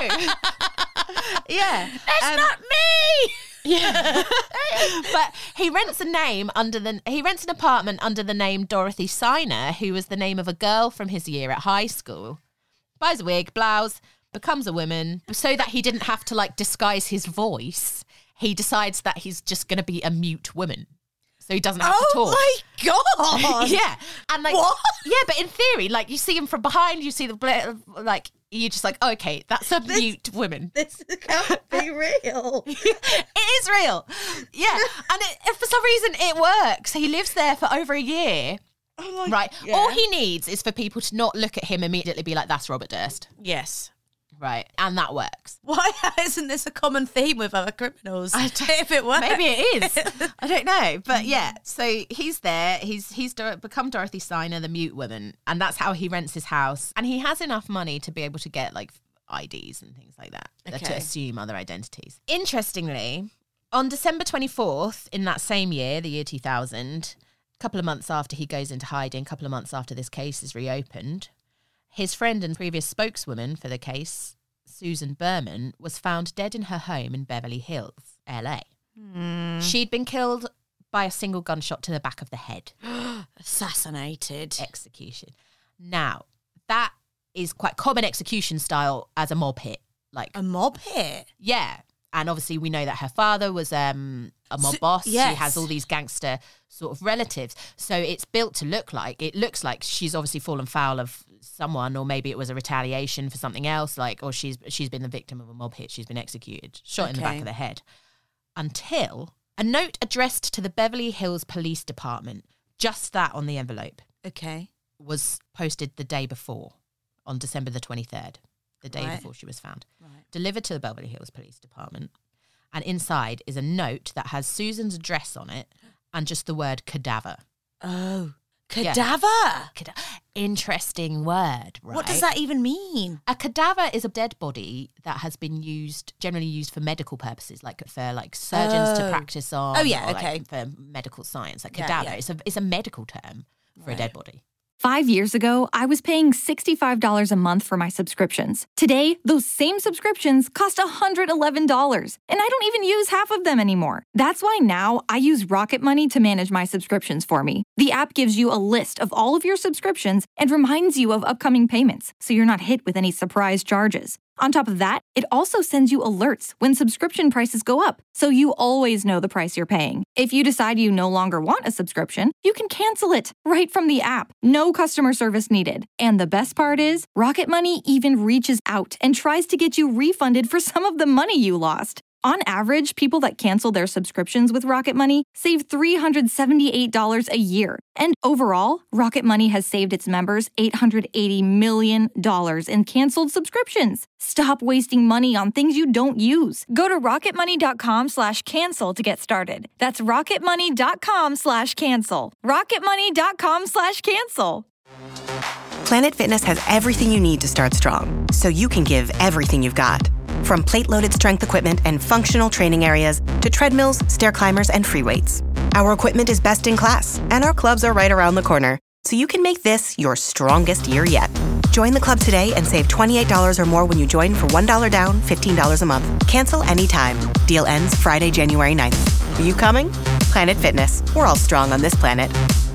too. Yeah. It's Um, not me. Yeah. But he rents a name under the he rents an apartment under the name Dorothy Siner, who was the name of a girl from his year at high school. Buys a wig, blouse, becomes a woman, so that he didn't have to like disguise his voice. He decides that he's just going to be a mute woman. So he doesn't have to Oh talk. my god! Yeah. And like What? Yeah, but in theory, like you see him from behind, you see the bla- like you're just like, okay, that's a mute woman. This can't be real. It is real. Yeah. And it, for some reason, it works. He lives there for over a year. Oh my- Right. yeah. All he needs is for people to not look at him immediately, be like, that's Robert Durst. Yes. Right. And that works. Why isn't this a common theme with other criminals? I don't- if it were, Maybe it is. I don't know. But yeah, so he's there. He's he's Dor- become Dorothy Siner, the mute woman. And that's how he rents his house. And he has enough money to be able to get like I Ds and things like that, uh, to Okay. assume other identities. Interestingly, on December twenty-fourth in that same year, the year two thousand, a couple of months after he goes into hiding, a couple of months after this case is reopened, his friend and previous spokeswoman for the case, Susan Berman, was found dead in her home in Beverly Hills, L A. Hmm. She'd been killed by a single gunshot to the back of the head. assassinated. Execution. Now, that is quite common execution style as a mob hit. Like A mob hit? Yeah. And obviously we know that her father was um, a mob So- boss. yes. She has all these gangster sort of relatives. So it's built to look like, it looks like she's obviously fallen foul of someone, or maybe it was a retaliation for something else, like, or she's she's been the victim of a mob hit. She's been executed, shot in the back Okay. of the head. Until a note addressed to the Beverly Hills Police Department, just that on the envelope, Okay. was posted the day before, on December the twenty-third, the day Right. before she was found. Right. Delivered to the Beverly Hills Police Department. And inside is a note that has Susan's address on it and just the word cadaver. Oh. Yeah. Cadaver? Cada- Interesting word, right? What does that even mean? A cadaver is a dead body that has been used, generally used for medical purposes, like for like surgeons to Oh. practice on. Oh, yeah, or, like, okay. for medical science, like Yeah, cadaver. yeah. It's a it's a medical term for a Right. dead body. Five years ago, I was paying sixty-five dollars a month for my subscriptions. Today, those same subscriptions cost one hundred eleven dollars, and I don't even use half of them anymore. That's why now I use Rocket Money to manage my subscriptions for me. The app gives you a list of all of your subscriptions and reminds you of upcoming payments, so you're not hit with any surprise charges. On top of that, it also sends you alerts when subscription prices go up, so you always know the price you're paying. If you decide you no longer want a subscription, you can cancel it right from the app. No customer service needed. And the best part is, Rocket Money even reaches out and tries to get you refunded for some of the money you lost. On average, people that cancel their subscriptions with Rocket Money save three hundred seventy-eight dollars a year. And overall, Rocket Money has saved its members eight hundred eighty million dollars in canceled subscriptions. Stop wasting money on things you don't use. Go to rocketmoney.com slash cancel to get started. That's rocketmoney.com slash cancel. rocketmoney.com slash cancel. Planet Fitness has everything you need to start strong, so you can give everything you've got. From plate-loaded strength equipment and functional training areas to treadmills, stair climbers, and free weights. Our equipment is best in class, and our clubs are right around the corner, so you can make this your strongest year yet. Join the club today and save twenty-eight dollars or more when you join for one dollar down, fifteen dollars a month. Cancel anytime. Deal ends Friday, January ninth. Are you coming? Planet Fitness. We're all strong on this planet.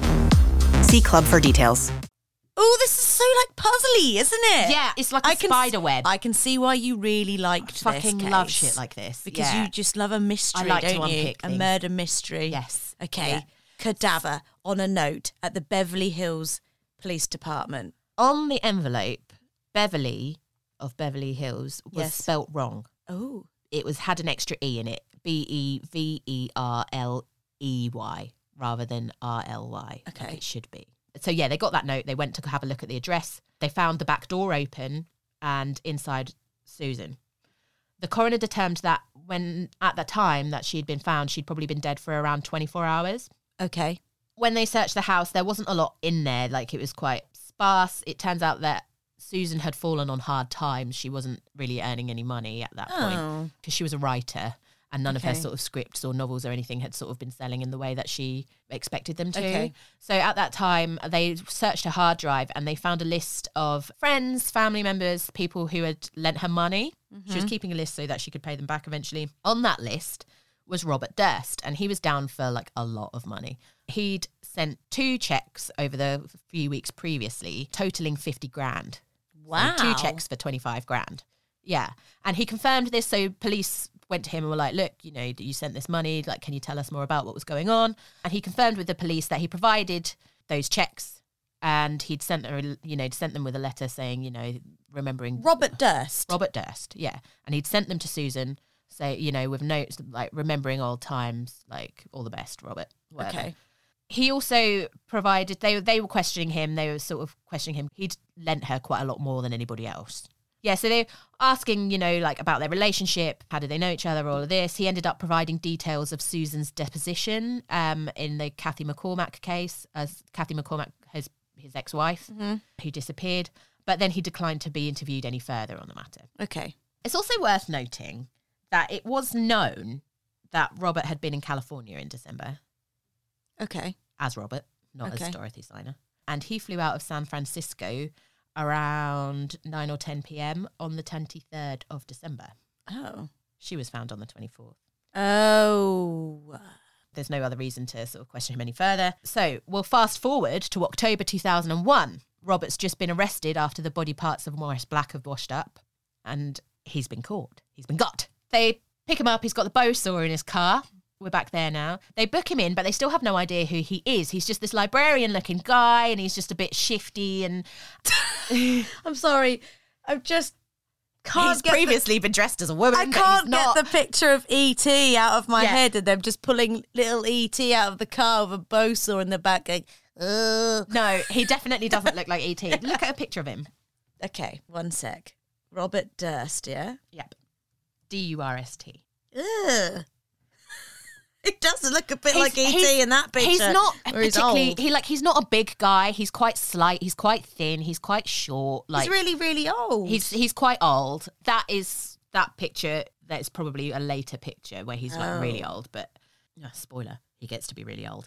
See club for details. Oh, this is so like puzzly, isn't it? Yeah, it's like a I can spider s- web. I can see why you really liked I this fucking love case. shit like this. Because yeah. you just love a mystery, I like to don't you? unpick A things. murder mystery. Yes. Okay. Yeah. Cadaver on a note at the Beverly Hills Police Department. On the envelope, Beverly of Beverly Hills was Yes. spelt wrong. Oh. It was had an extra E in it. B E V E R L E Y rather than R L Y. Okay. Like it should be. So yeah, they got that note. They went to have a look at the address. They found the back door open and inside Susan. The coroner determined that when at the time that she had been found, she'd probably been dead for around twenty-four hours. Okay. When they searched the house, there wasn't a lot in there. Like it was quite sparse. It turns out that Susan had fallen on hard times. She wasn't really earning any money at that point Oh. because she was a writer and none of her Okay. sort of scripts or novels or anything had sort of been selling in the way that she expected them to. Okay. So at that time, they searched her hard drive and they found a list of friends, family members, people who had lent her money. She was keeping a list so that she could pay them back eventually. On that list was Robert Durst, and he was down for like a lot of money. He'd sent two checks over the few weeks previously, totaling fifty grand. So Wow. two checks for twenty-five grand. Yeah. And he confirmed this. So police went to him and were like, look, you know, you sent this money. Like, can you tell us more about what was going on? And he confirmed with the police that he provided those checks and he'd sent her, you know, sent them with a letter saying, you know, remembering Robert Durst. Robert Durst. Yeah. And he'd sent them to Susan, say, you know, with notes like remembering old times, like all the best, Robert. Whatever. Okay. He also provided, they, they were questioning him, they were sort of questioning him. He'd lent her quite a lot more than anybody else. Yeah, so they're asking, you know, like about their relationship, how did they know each other, all of this. He ended up providing details of Susan's deposition um, in the Kathy McCormack case, as Kathy McCormack, his, his ex-wife, Mm-hmm. who disappeared. But then he declined to be interviewed any further on the matter. Okay. It's also worth noting that it was known that Robert had been in California in December. Okay. As Robert, not Okay. as Dorothy Steiner. And he flew out of San Francisco around nine or ten p.m. on the twenty-third of December. Oh. She was found on the twenty-fourth. Oh. There's no other reason to sort of question him any further. So we'll fast forward to October two thousand one. Robert's just been arrested after the body parts of Morris Black have washed up, and he's been caught. He's been got. They pick him up. He's got the bow saw in his car. We're back there now. They book him in, but they still have no idea who he is. He's just this librarian-looking guy, and he's just a bit shifty. And I'm sorry, I just can't he's get previously the, been dressed as a woman. I but can't he's get not. the picture of E T out of my Yeah. head, and them just pulling little E T out of the car with a bow saw in the back, going, ugh. No, he definitely doesn't look like E T. Look at a picture of him. Okay, one sec. Robert Durst, yeah? Yep. D U R S T. Ugh. It does look a bit He's- like E T he's- in that picture. He's not where he's particularly. old. He like he's not a big guy. He's quite slight. He's quite thin. He's quite short. Like he's really, really old. he's he's quite old. That is that picture. That is probably a later picture where he's like really Oh. old. But uh, spoiler, he gets to be really old.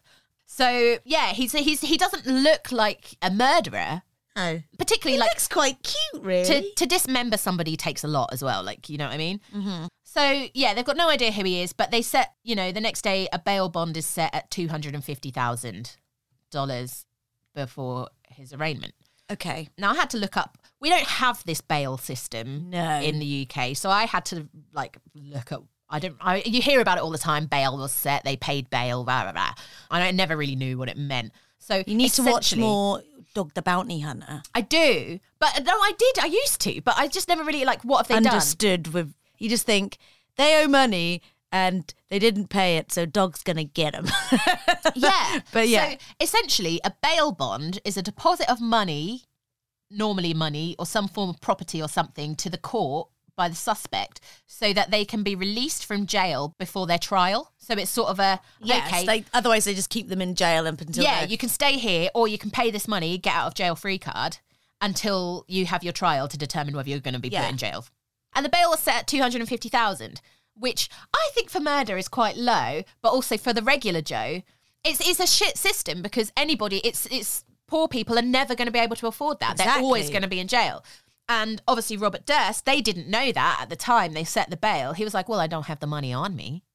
So yeah, he's he's he doesn't look like a murderer. oh. Particularly He like looks quite cute, really. to to dismember somebody takes a lot as well. Like, you know what I mean? Mm-hmm. So yeah, they've got no idea who he is, but they set, you know, the next day a bail bond is set at two hundred and fifty thousand dollars before his arraignment. Okay. Now I had to look up. We don't have this bail system No. in the U K, so I had to like look up. I don't. I, you hear about it all the time. Bail was set. They paid bail. Blah blah blah. I never really knew what it meant. So You need to watch essentially- more Dog the Bounty Hunter. I do, but no, I did. I used to, but I just never really like. What have they done? Understood with, you just think, they owe money and they didn't pay it, so Dog's going to get them. Yeah. But yeah. So essentially, a bail bond is a deposit of money, normally money or some form of property or something, to the court by the suspect so that they can be released from jail before their trial. So it's sort of a, Yes, okay, they, otherwise they just keep them in jail up until yeah, they're- you can stay here or you can pay this money, get out of jail free card until you have your trial to determine whether you're going to be Yeah. put in jail. And the bail was set at two hundred fifty thousand, which I think for murder is quite low, but also for the regular Joe, it's it's a shit system because anybody, it's it's poor people are never going to be able to afford that. They're always Exactly. going to be in jail. And obviously Robert Durst, they didn't know that at the time they set the bail. He was like, well, I don't have the money on me.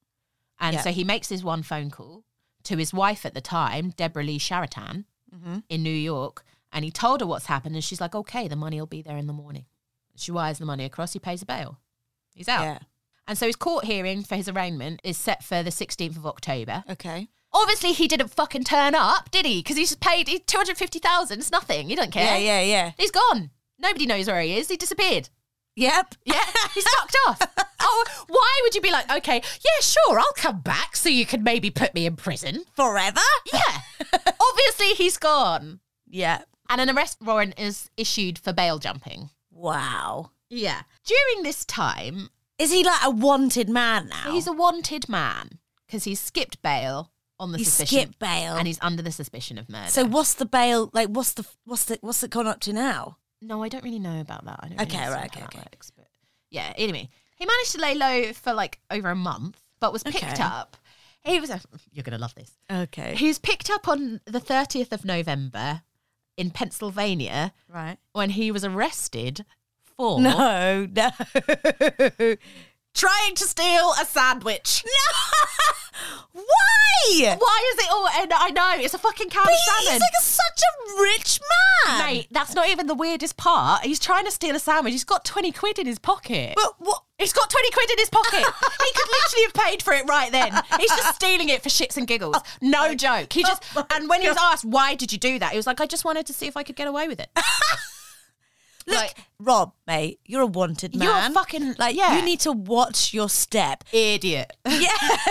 And Yeah. so he makes his one phone call to his wife at the time, Deborah Lee Sharitan, Mm-hmm. in New York, and he told her what's happened, and she's like, okay, the money will be there in the morning. She wires the money across, he pays a bail. He's out. Yeah. And so his court hearing for his arraignment is set for the sixteenth of October. Okay. Obviously, he didn't fucking turn up, did he? Because he's paid two hundred fifty thousand dollars. It's nothing. He don't care. Yeah, yeah, yeah. He's gone. Nobody knows where he is. He disappeared. Yep. Yeah, he's fucked off. Oh, why would you be like, okay, yeah, sure, I'll come back so you can maybe put me in prison? Forever? Yeah. Obviously, he's gone. Yeah. And an arrest warrant is issued for bail jumping. Wow. Yeah. During this time, Is he like a wanted man now? he's a wanted man because he's skipped bail on the He's suspicion. skipped bail. And he's under the suspicion of murder. So what's the bail, like what's the, what's the, what's it gone up to now? No, I don't really know about that. I don't Okay, really right, understand okay, how that okay. works, but yeah, anyway. He managed to lay low for like over a month, but was picked Okay. up. He was, you're going to love this. Okay. He was picked up on the thirtieth of November in Pennsylvania Right. when he was arrested for No, no. trying to steal a sandwich. No! Why? Why is it all? And I know it's a fucking can of But salmon. he's like a, such a rich man. Mate, that's not even the weirdest part. He's trying to steal a sandwich. He's got twenty quid in his pocket. But what? He's got twenty quid in his pocket. He could literally have paid for it right then. He's just stealing it for shits and giggles. No joke. He just, and when he was asked, why did you do that? He was like, I just wanted to see if I could get away with it. Look, Like- Rob, mate, you're a wanted man. You're a fucking- like. yeah. You need to watch your step. Idiot. Yeah.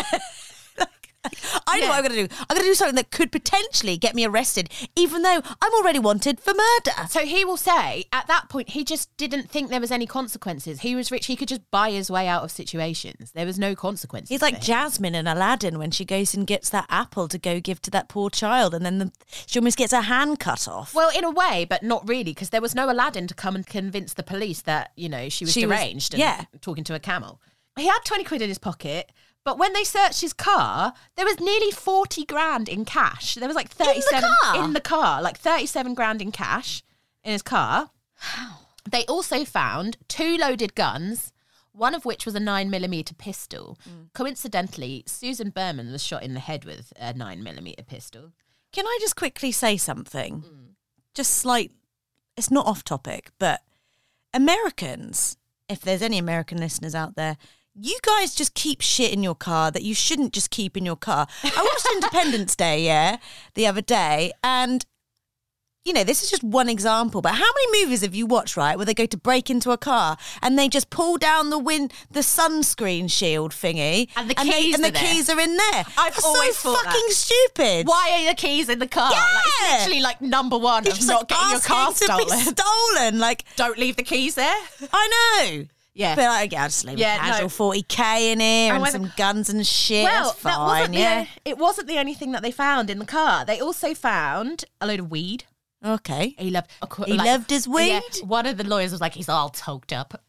I know Yeah. what I'm going to do. I'm going to do something that could potentially get me arrested, even though I'm already wanted for murder. So he will say, at that point, he just didn't think there was any consequences. He was rich. He could just buy his way out of situations. There was no consequences. He's for like him. Jasmine in Aladdin when she goes and gets that apple to go give to that poor child, and then the, she almost gets her hand cut off. Well, in a way, but not really, because there was no Aladdin to come and convince the police that, you know, she was She was- deranged and yeah. talking to a camel. He had twenty quid in his pocket, but when they searched his car, there was nearly forty grand in cash. There was like thirty-seven car? in the car, like thirty-seven grand in cash in his car. They also found two loaded guns, one of which was a nine millimeter pistol. Coincidentally, Susan Berman was shot in the head with a nine millimeter pistol. Can I just quickly say something? just slight, it's not off topic, but Americans, if there's any American listeners out there, you guys just keep shit in your car that you shouldn't just keep in your car. I watched Independence Day, yeah, the other day, and you know, this is just one example, but how many movies have you watched, right, where they go to break into a car and they just pull down the win the sunscreen shield thingy And the and, they, keys and are the there. keys are in there? I've That's always so thought fucking that. stupid. Why are the keys in the car? Yeah. Like, it's literally like number one It's of just not like getting your car asking to be stolen. stolen. Like, Don't leave the keys there. I know. Yeah. But like, yeah, I'll just leave Yeah, a casual no. forty K in here And and when- some guns and shit. Well, That's that fine, wasn't yeah. the, it wasn't the only thing that they found in the car. They also found a load of weed. Okay. He loved. He loved his weed? Yeah, one of the lawyers was like, "He's all toked up."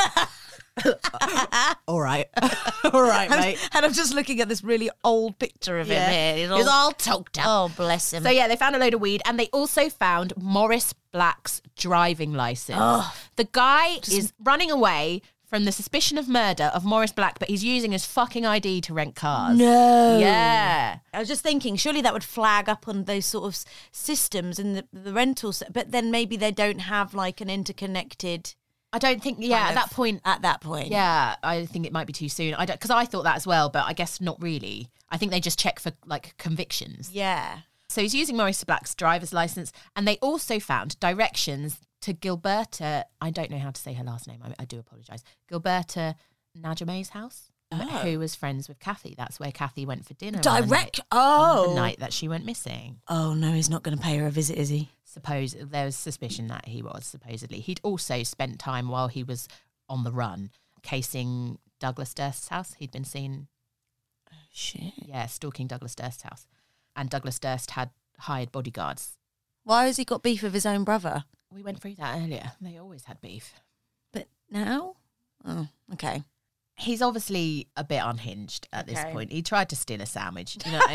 all right, all right, mate. And I'm just looking at this really old picture of him Yeah. here. He's all toked up. Oh, bless him. So yeah, they found a load of weed, and they also found Morris Black's driving license. Oh. The guy is running away from the suspicion of murder of Morris Black, but he's using his fucking I D to rent cars. No. Yeah. I was just thinking, surely that would flag up on those sort of s- systems in the, the rentals, but then maybe they don't have like an interconnected. I don't think. Yeah, kind at of- that point. At that point. Yeah, I think it might be too soon. I don't because I thought that as well, but I guess not really. I think they just check for like convictions. Yeah. So he's using Maurice Black's driver's license, and they also found directions to Gilberta. I don't know how to say her last name. I, I do apologise. Gilberta Najame's house, who was friends with Kathy. That's where Kathy went for dinner. on the Direct. night- on Oh. the night that she went missing. Oh, no, he's not going to pay her a visit, is he? Suppose there was suspicion that he was supposedly. He'd also spent time while he was on the run casing Douglas Durst's house. He'd been seen, Shit. yeah, stalking Douglas Durst's house, and Douglas Durst had hired bodyguards. Why has he got beef with his own brother? We went through that earlier. They always had beef. But now? Oh, okay. He's obviously a bit unhinged at this Okay. point. He tried to steal a sandwich. You know what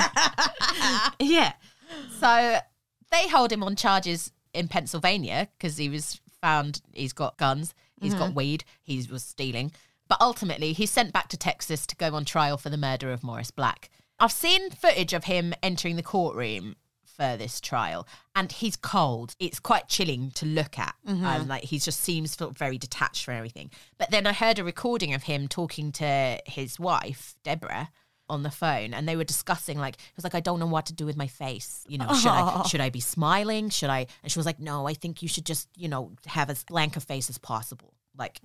I mean? Yeah. So they hold him on charges in Pennsylvania because he was found, he's got guns, he's got weed, he was stealing. But ultimately, he's sent back to Texas to go on trial for the murder of Morris Black. I've seen footage of him entering the courtroom for this trial, and he's cold. It's quite chilling to look at. Um, like he just seems sort of very detached from everything. But then I heard a recording of him talking to his wife, Deborah, on the phone, and they were discussing, like, he was like, I don't know what to do with my face. You know, should I should I be smiling? Should I? And she was like, no, I think you should just, you know, have as blank a face as possible. Like,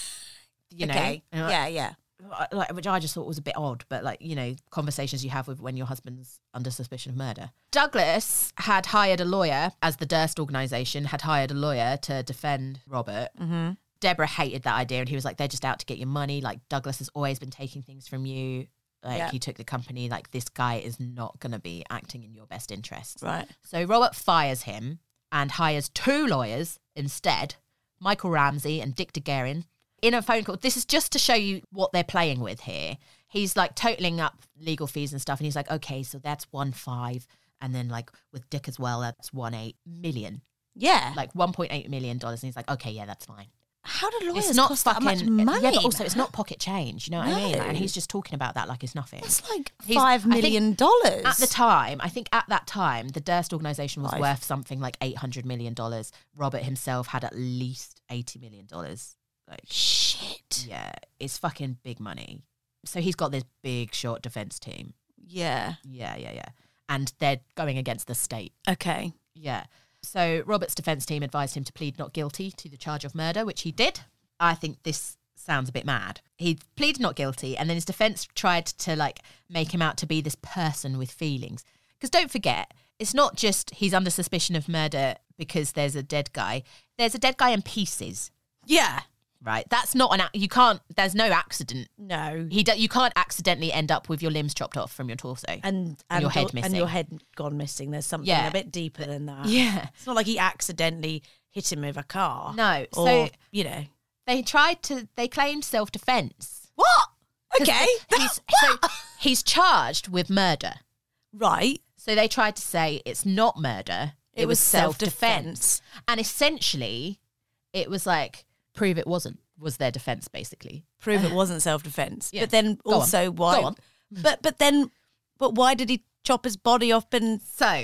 you Okay. know, and Yeah, yeah. like, like, which I just thought was a bit odd, but like, you know, conversations you have with when your husband's under suspicion of murder. Douglas had hired a lawyer, as the Durst organisation had hired a lawyer to defend Robert. Mm-hmm. Deborah hated that idea, and he was like, they're just out to get your money. Like, Douglas has always been taking things from you. Like, Yeah. he took the company. Like, this guy is not going to be acting in your best interests. Right. So Robert fires him and hires two lawyers instead, Michael Ramsey and Dick DeGuerin, in a phone call. This is just to show you what they're playing with here. He's like totaling up legal fees and stuff, and he's like, okay, so that's one five, and then like with Dick as well, that's one eight million, Yeah. like one point eight million dollars. And he's like, okay, yeah, that's fine. How do lawyers It's not cost fucking that much money? yeah, but also it's not pocket change. You know what I mean? No. Like, and he's just talking about that like it's nothing. That's like He's- five I think million dollars. At the time, I think at that time, the Durst organisation was Five. worth something like eight hundred million dollars. Robert himself had at least eighty million dollars. Like, Shit. yeah, it's fucking big money. So he's got this big short defence team. Yeah. Yeah, yeah, yeah. And they're going against the state. Okay. Yeah. So Robert's defence team advised him to plead not guilty to the charge of murder, which he did. I think this sounds a bit mad. He pleaded not guilty, and then his defence tried to like make him out to be this person with feelings. Because don't forget, it's not just he's under suspicion of murder because there's a dead guy. There's a dead guy in pieces, Yeah. right? That's not an ac- you can't. There's no accident. No. He do, you can't accidentally end up with your limbs chopped off from your torso. And, and your head And missing. your head gone missing. There's something Yeah. a bit deeper than that. Yeah. It's not like he accidentally hit him with a car. No, Or, so- you know. They tried to. They claimed self-defense. What? Okay. He's, so he's charged with murder. Right. So they tried to say it's not murder. It, It was was self-defense. self-defense. And essentially, it was like, prove it wasn't, was their defense, basically. Prove it wasn't self-defense. Yeah. But then Go on. also why? Go on. But but then but why did he chop his body up and So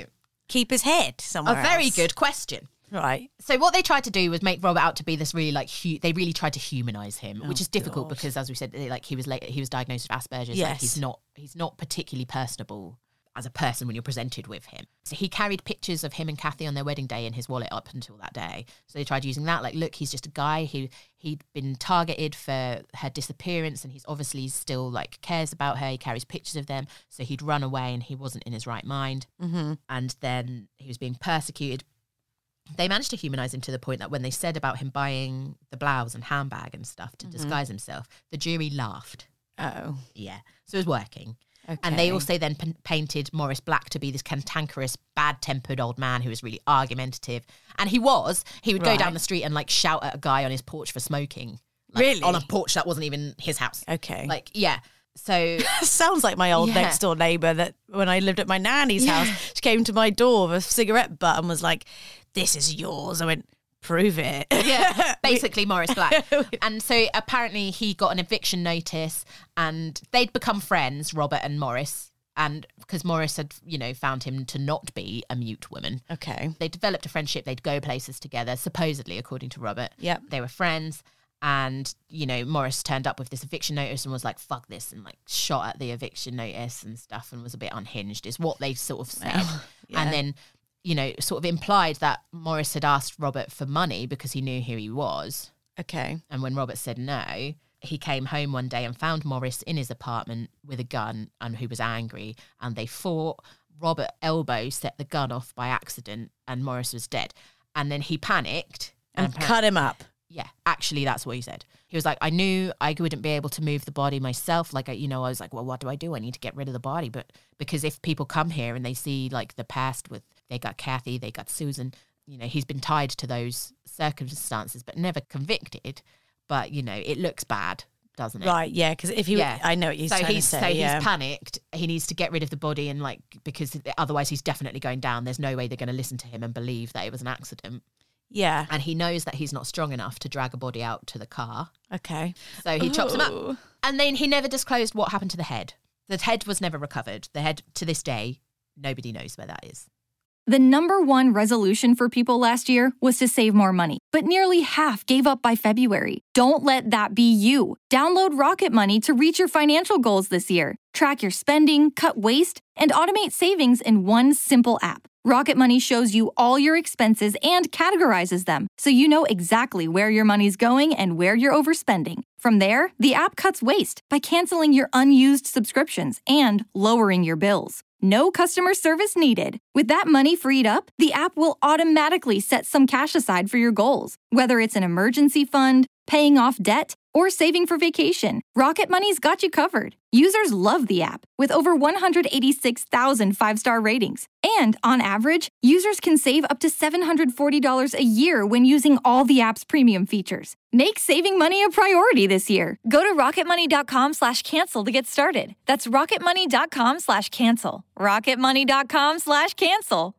keep his head somewhere A very else? good question. Right. So what they tried to do was make Robert out to be this really like hu- they really tried to humanize him, Oh, which is difficult God. because, as we said, like he was late, he was diagnosed with Asperger's. Like, Yes. he's not he's not particularly personable as a person when you're presented with him. So he carried pictures of him and Kathy on their wedding day in his wallet up until that day. So they tried using that. Like, look, he's just a guy who he'd been targeted for her disappearance, and he's obviously still like cares about her. He carries pictures of them. So he'd run away, and he wasn't in his right mind. Mm-hmm. And then he was being persecuted. They managed to humanize him to the point that when they said about him buying the blouse and handbag and stuff to Mm-hmm. disguise himself, the jury laughed. Oh. Yeah. So it was working. Okay. And they also then p- painted Maurice Black to be this cantankerous, bad-tempered old man who was really argumentative. And he was. He would go Right. down the street and like shout at a guy on his porch for smoking. Like, Really? On a porch that wasn't even his house. Okay. Like, yeah. So Sounds like my old Yeah. next door neighbour that when I lived at my nanny's Yeah. house, she came to my door with a cigarette butt and was like, "This is yours." I went, "Prove it." yeah, basically Maurice Black. And so apparently he got an eviction notice, and they'd become friends, Robert and Maurice. And because Maurice had, you know, found him to not be a mute woman. Okay. They developed a friendship. They'd go places together, supposedly, according to Robert. Yep. They were friends. And, you know, Maurice turned up with this eviction notice and was like, fuck this, and like shot at the eviction notice and stuff and was a bit unhinged, is what they sort of said. Well, yeah. And then, you know, sort of implied that Maurice had asked Robert for money because he knew who he was. Okay. And when Robert said no, he came home one day and found Maurice in his apartment with a gun and who was angry. And they fought. Robert elbow set the gun off by accident and Maurice was dead. And then he panicked. And apparent- cut him up. Yeah, actually, that's what he said. He was like, I knew I wouldn't be able to move the body myself. Like, I, you know, I was like, well, what do I do? I need to get rid of the body. But because if people come here and they see like the past with, they got Kathy, they got Susan, you know, he's been tied to those circumstances, but never convicted. But, you know, it looks bad, doesn't it? Right, yeah, because if he, Yeah. I know what you're So trying he's to say. so yeah. he's panicked. He needs to get rid of the body, and like because otherwise he's definitely going down. There's no way they're going to listen to him and believe that it was an accident. Yeah. And he knows that he's not strong enough to drag a body out to the car. Okay. So he chops him Ooh. up. And then he never disclosed what happened to the head. The head was never recovered. The head, to this day, nobody knows where that is. The number one resolution for people last year was to save more money, but nearly half gave up by February. Don't let that be you. Download Rocket Money to reach your financial goals this year. Track your spending, cut waste, and automate savings in one simple app. Rocket Money shows you all your expenses and categorizes them, so you know exactly where your money's going and where you're overspending. From there, the app cuts waste by canceling your unused subscriptions and lowering your bills. No customer service needed. With that money freed up, the app will automatically set some cash aside for your goals, whether it's an emergency fund, paying off debt, or saving for vacation. Rocket Money's got you covered. Users love the app, with over one hundred eighty-six thousand five-star ratings. And on average, users can save up to seven hundred forty dollars a year when using all the app's premium features. Make saving money a priority this year. Go to rocketmoney.com slash cancel to get started. That's rocketmoney.com slash cancel. rocketmoney.com slash cancel.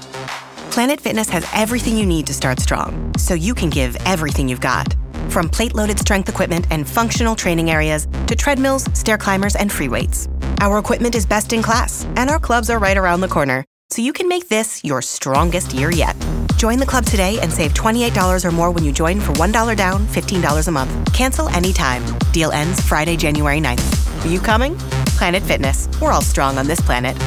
Planet Fitness has everything you need to start strong, so you can give everything you've got. From plate-loaded strength equipment and functional training areas to treadmills, stair climbers, and free weights. Our equipment is best in class, and our clubs are right around the corner, so you can make this your strongest year yet. Join the club today and save twenty-eight dollars or more when you join for one dollar down, fifteen dollars a month. Cancel anytime. Deal ends Friday, January ninth. Are you coming? Planet Fitness. We're all strong on this planet.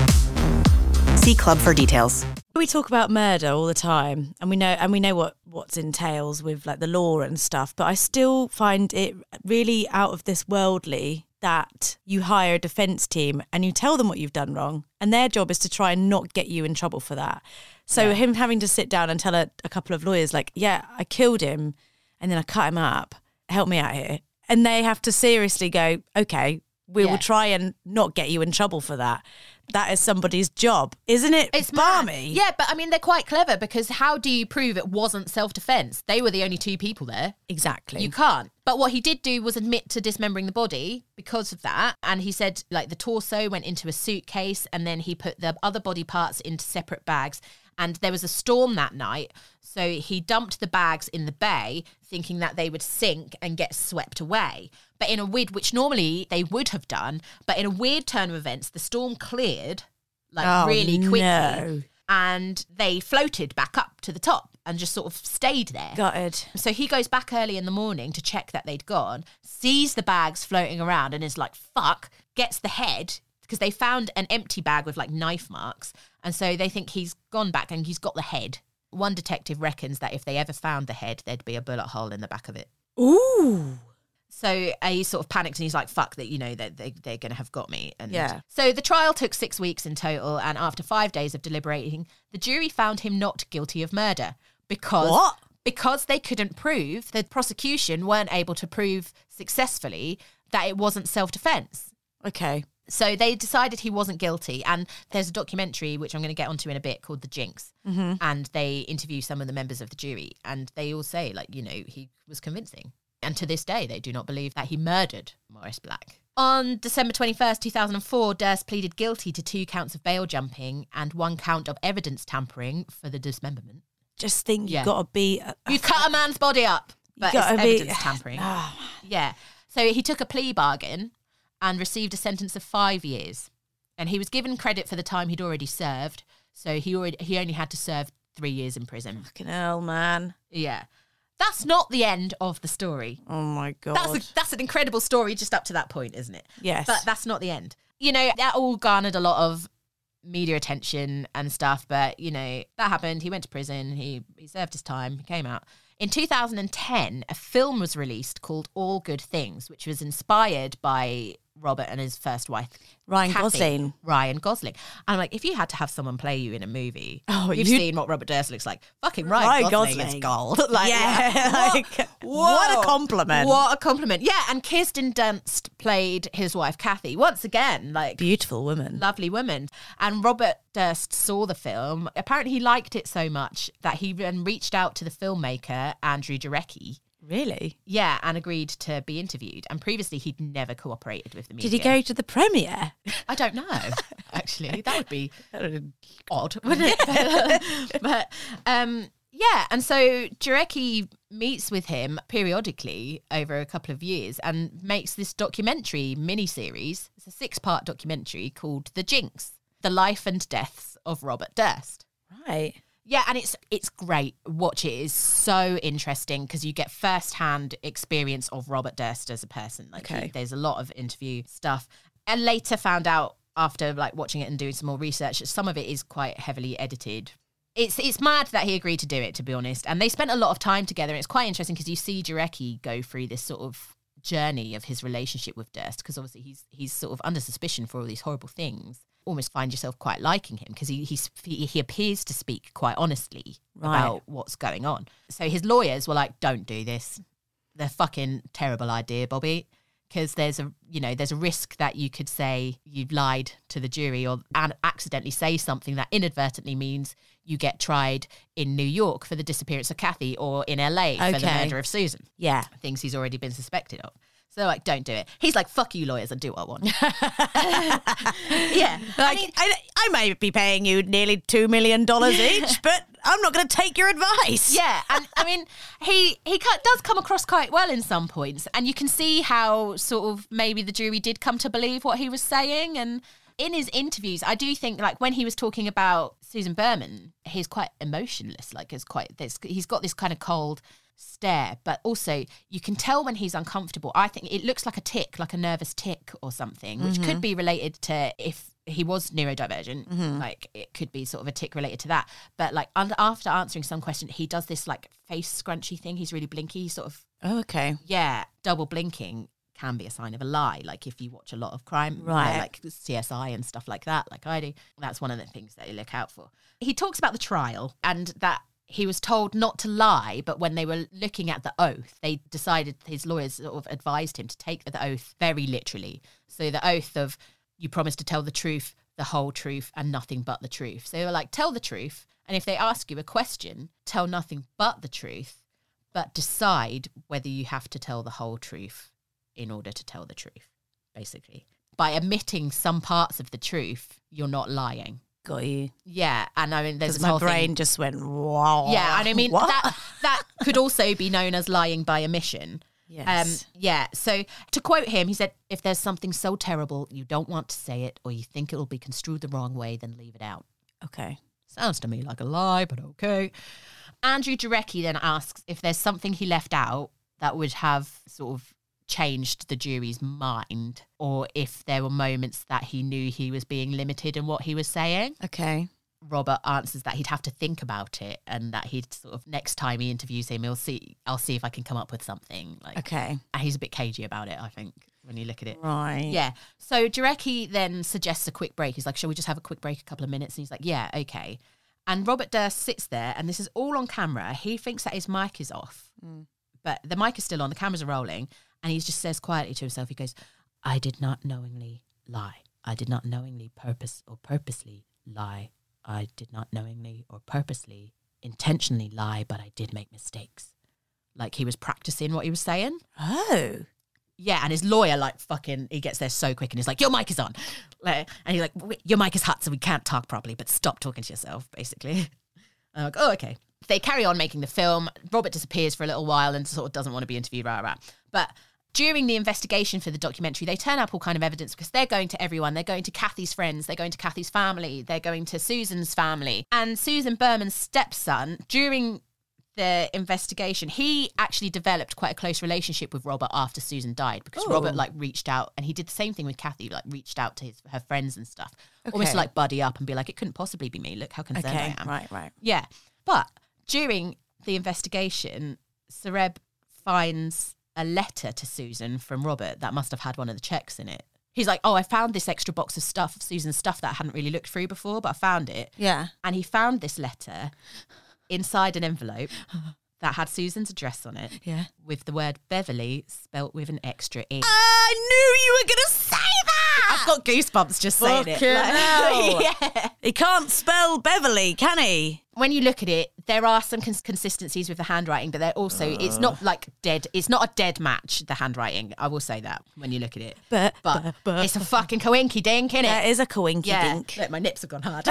See club for details. We talk about murder all the time, and we know and we know what what's entails with like the law and stuff, but I still find it really out of this worldly that you hire a defence team and you tell them what you've done wrong, and their job is to try and not get you in trouble for that. So Yeah. him having to sit down and tell a, a couple of lawyers like, yeah, I killed him and then I cut him up, help me out here. And they have to seriously go, okay, we Yeah. will try and not get you in trouble for that. That is somebody's job, isn't it? It's balmy. mad. Yeah, but I mean, they're quite clever because how do you prove it wasn't self-defense? They were the only two people there. Exactly. You can't. But what he did do was admit to dismembering the body because of that. And he said, like, the torso went into a suitcase and then he put the other body parts into separate bags. And there was a storm that night. So he dumped the bags in the bay thinking that they would sink and get swept away. But in a weird, which normally they would have done, but in a weird turn of events, the storm cleared like Oh, really quickly. no. and they floated back up to the top and just sort of stayed there. Gutted. So he goes back early in the morning to check that they'd gone, sees the bags floating around and is like, fuck, gets the head, because they found an empty bag with like knife marks. And so they think he's gone back and he's got the head. One detective reckons that if they ever found the head, there'd be a bullet hole in the back of it. Ooh. So uh, he sort of panics and he's like, fuck, that, you know, they, they, they're going to have got me. And Yeah. So the trial took six weeks in total. And after five days of deliberating, the jury found him not guilty of murder because, What? because they couldn't prove, the prosecution weren't able to prove successfully that it wasn't self-defense. Okay. So they decided he wasn't guilty. And there's a documentary, which I'm going to get onto in a bit, called The Jinx. Mm-hmm. And they interview some of the members of the jury. And they all say, like, you know, he was convincing. And to this day, they do not believe that he murdered Maurice Black. On December twenty-first, two thousand four, Durst pleaded guilty to two counts of bail jumping and one count of evidence tampering for the dismemberment. Just think Yeah. you've got to be... A, You cut a man's body up, but it's gotta be- evidence tampering. Yeah. So he took a plea bargain and received a sentence of five years. And he was given credit for the time he'd already served. So he already he only had to serve three years in prison. Fucking hell, man. Yeah. That's not the end of the story. Oh, my God. That's a, that's an incredible story just up to that point, isn't it? Yes. But that's not the end. You know, that all garnered a lot of media attention and stuff, but, you know, that happened. He went to prison. He, he served his time. He came out. In two thousand ten, a film was released called All Good Things, which was inspired by Robert and his first wife, Ryan Kathy. Gosling. Ryan Gosling. And I'm like, if you had to have someone play you in a movie, Oh, you've you'd- seen what Robert Durst looks like. Fucking Ryan, Ryan Gosling, Gosling. is gold. Like, Yeah, what? like, what a Whoa. compliment. What a compliment. Yeah, and Kirsten Dunst played his wife, Kathy. Once again, like, Beautiful woman. lovely woman. And Robert Durst saw the film. Apparently he liked it so much that he then reached out to the filmmaker, Andrew Jarecki. Really? Yeah, and agreed to be interviewed. And previously he'd never cooperated with the media. Did he go to the premiere? I don't know, actually. That would be odd, wouldn't it? But um, yeah, and so Jarecki meets with him periodically over a couple of years and makes this documentary miniseries. It's a six-part documentary called The Jinx, The Life and Deaths of Robert Durst. Right. Yeah, and it's it's great. Watch it. It's so interesting because you get first-hand experience of Robert Durst as a person. Like, Okay. he, there's a lot of interview stuff. And later found out after like watching it and doing some more research that some of it is quite heavily edited. It's it's mad that he agreed to do it, to be honest. And they spent a lot of time together. And it's quite interesting because you see Jarecki go through this sort of journey of his relationship with Durst, because obviously he's he's sort of under suspicion for all these horrible things. Almost find yourself quite liking him because he he's, he he appears to speak quite honestly Right. about what's going on. So his lawyers were like, "Don't do this. They're fucking terrible idea, Bobby." Because there's a you know there's a risk that you could say you've lied to the jury or and accidentally say something that inadvertently means you get tried in New York for the disappearance of Kathy or in L A for the Okay. murder of Susan. Yeah. Things he's already been suspected of. So like, don't do it. He's like, fuck you lawyers, and do what I want. Yeah. Like, I mean, I, I may be paying you nearly two million dollars each, but I'm not going to take your advice. yeah, and I mean, he he ca- does come across quite well in some points, and you can see how sort of maybe the jury did come to believe what he was saying. And in his interviews, I do think like when he was talking about Susan Berman, he's quite emotionless. Like, it's quite this. He's got this kind of cold stare, but also you can tell when he's uncomfortable. I think it looks like a tick, like a nervous tick or something, which could be related to if he was neurodivergent, like it could be sort of a tick related to that. But like under, after answering some question, he does this like face scrunchy thing. He's really blinky, sort of, Oh, okay. yeah, double blinking can be a sign of a lie. Like if you watch a lot of crime, you know, Right. like C S I and stuff like that, like I do, that's one of the things that you look out for. He talks about the trial and that he was told not to lie, but when they were looking at the oath, they decided, his lawyers sort of advised him to take the oath very literally. So the oath of, you promise to tell the truth, the whole truth, and nothing but the truth. So they were like, tell the truth, and if they ask you a question, tell nothing but the truth, but decide whether you have to tell the whole truth in order to tell the truth, basically. By omitting some parts of the truth, you're not lying. Got you. Yeah, and I mean, there's Because this my whole brain thing. just went, wow. Yeah, and I mean What? that that could also be known as lying by omission. Yes. Um, yeah. So to quote him, he said, "If there's something so terrible you don't want to say it, or you think it will be construed the wrong way, then leave it out." Okay. Sounds to me like a lie, but okay. Andrew Jarecki then asks if there's something he left out that would have sort of changed the jury's mind, or if there were moments that he knew he was being limited in what he was saying. Okay. Robert answers that he'd have to think about it, and that he'd sort of, next time he interviews him, he'll see, I'll see if I can come up with something. Like, Okay. and he's a bit cagey about it, I think, when you look at it. Right. Yeah. So Jarecki then suggests a quick break. He's like, shall we just have a quick break, a couple of minutes? And he's like, yeah, okay. And Robert Durst sits there, and this is all on camera. He thinks that his mic is off, mm. but the mic is still on, the cameras are rolling, and he just says quietly to himself, he goes, I did not knowingly lie. I did not knowingly purpose or purposely lie. I did not knowingly or purposely, intentionally lie, but I did make mistakes. Like, he was practicing what he was saying. Oh. Yeah, and his lawyer, like, fucking, he gets there so quick, and he's like, your mic is on. Like, and he's like, your mic is hot, so we can't talk properly, but stop talking to yourself, basically. I'm like, oh, okay. They carry on making the film. Robert disappears for a little while and sort of doesn't want to be interviewed, rah, rah. But during the investigation for the documentary, they turn up all kind of evidence, because they're going to everyone. They're going to Kathy's friends. They're going to Kathy's family. They're going to Susan's family. And Susan Berman's stepson, during the investigation, he actually developed quite a close relationship with Robert after Susan died, because Oh. Robert, like, reached out, and he did the same thing with Kathy, like, reached out to his her friends and stuff. Okay. Almost to, like, buddy up and be like, it couldn't possibly be me. Look how concerned Okay. I am. Right, right. Yeah. But during the investigation, Sareb finds a letter to Susan from Robert that must have had one of the checks in it. He's like, oh, I found this extra box of stuff, of Susan's stuff that I hadn't really looked through before, but I found it. Yeah. And he found this letter inside an envelope that had Susan's address on it, Yeah. with the word Beverly spelt with an extra E. I knew you were going to say that. I've got goosebumps just saying it. Fucking hell. yeah. He can't spell Beverly, can he? When you look at it, there are some cons- consistencies with the handwriting, but they're also, it's not like dead, it's not a dead match, the handwriting. I will say that when you look at it. But, But, but, but it's a fucking coinky dink, innit? That is a coinky Yeah. dink. Look, my nips have gone hard.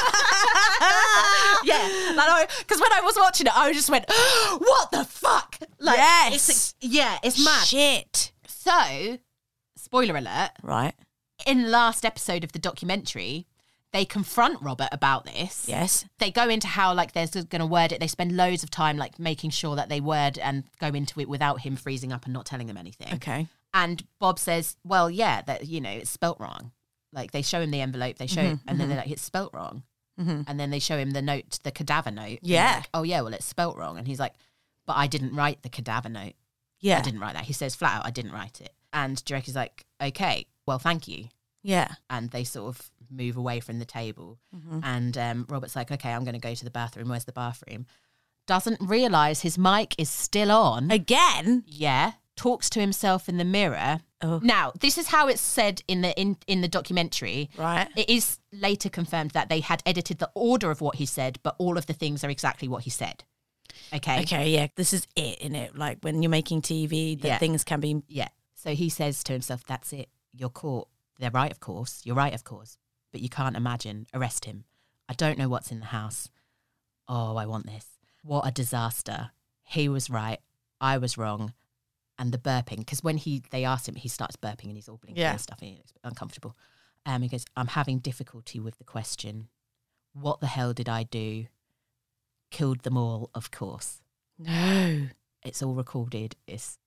yeah. Because when I was watching it, I just went, what the fuck? Like, Yes. It's, yeah, it's mad. Shit. So, spoiler alert, Right. in the last episode of the documentary, they confront Robert about this. Yes. They go into how, like, they're going to word it. They spend loads of time, like, making sure that they word and go into it without him freezing up and not telling them anything. Okay. And Bob says, well, yeah, that, you know, it's spelt wrong. Like, they show him the envelope, they show Mm-hmm, him, and then they're like, it's spelt wrong. Mm-hmm. And then they show him the note, the cadaver note. And Yeah. they're like, oh, yeah, well, it's spelt wrong. And he's like, but I didn't write the cadaver note. Yeah. I didn't write that. He says flat out, I didn't write it. And Jarecki's like, okay, well, thank you. Yeah. And they sort of move away from the table. Mm-hmm. And um, Robert's like, okay, I'm going to go to the bathroom. Where's the bathroom? Doesn't realise his mic is still on. Again? Yeah. Talks to himself in the mirror. Oh. Now, this is how it's said in the in, in the documentary. Right. It is later confirmed that they had edited the order of what he said, but all of the things are exactly what he said. Okay? Okay, yeah. This is it, innit? Like, when you're making T V, the Yeah. things can be... Yeah. So he says to himself, that's it. You're caught. They're right, of course. You're right, of course. But you can't imagine. Arrest him. I don't know what's in the house. Oh, I want this. What a disaster. He was right. I was wrong. And the burping, because when he they asked him, he starts burping and he's all blinking Yeah. and stuff and he looks uncomfortable. Um, he goes, I'm having difficulty with the question. What the hell did I do? Killed them all, of course. No. It's all recorded. It's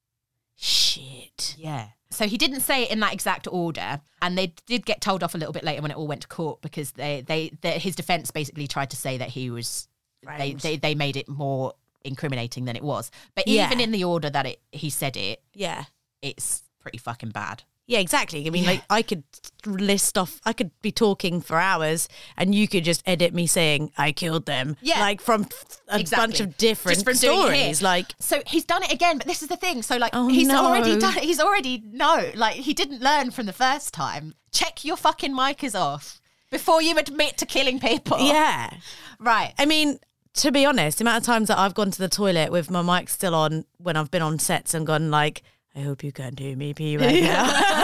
Shit. Yeah. So he didn't say it in that exact order, and they did get told off a little bit later when it all went to court, because they, they, they his defense basically tried to say that he was, they, Framed. they, they made it more incriminating than it was. But Yeah. even in the order that it he said it, Yeah. it's pretty fucking bad. Yeah, exactly. I mean, Yeah. like, I could list off, I could be talking for hours and you could just edit me saying, I killed them. Yeah. Like, from a Exactly. bunch of different Just from doing it here. stories. Like, So he's done it again, but this is the thing. So like Oh, he's no. already done it. He's already no, like he didn't learn from the first time. Check your fucking mic is off before you admit to killing people. yeah. Right. I mean, to be honest, the amount of times that I've gone to the toilet with my mic still on when I've been on sets and gone like, I hope you can't hear me pee right now.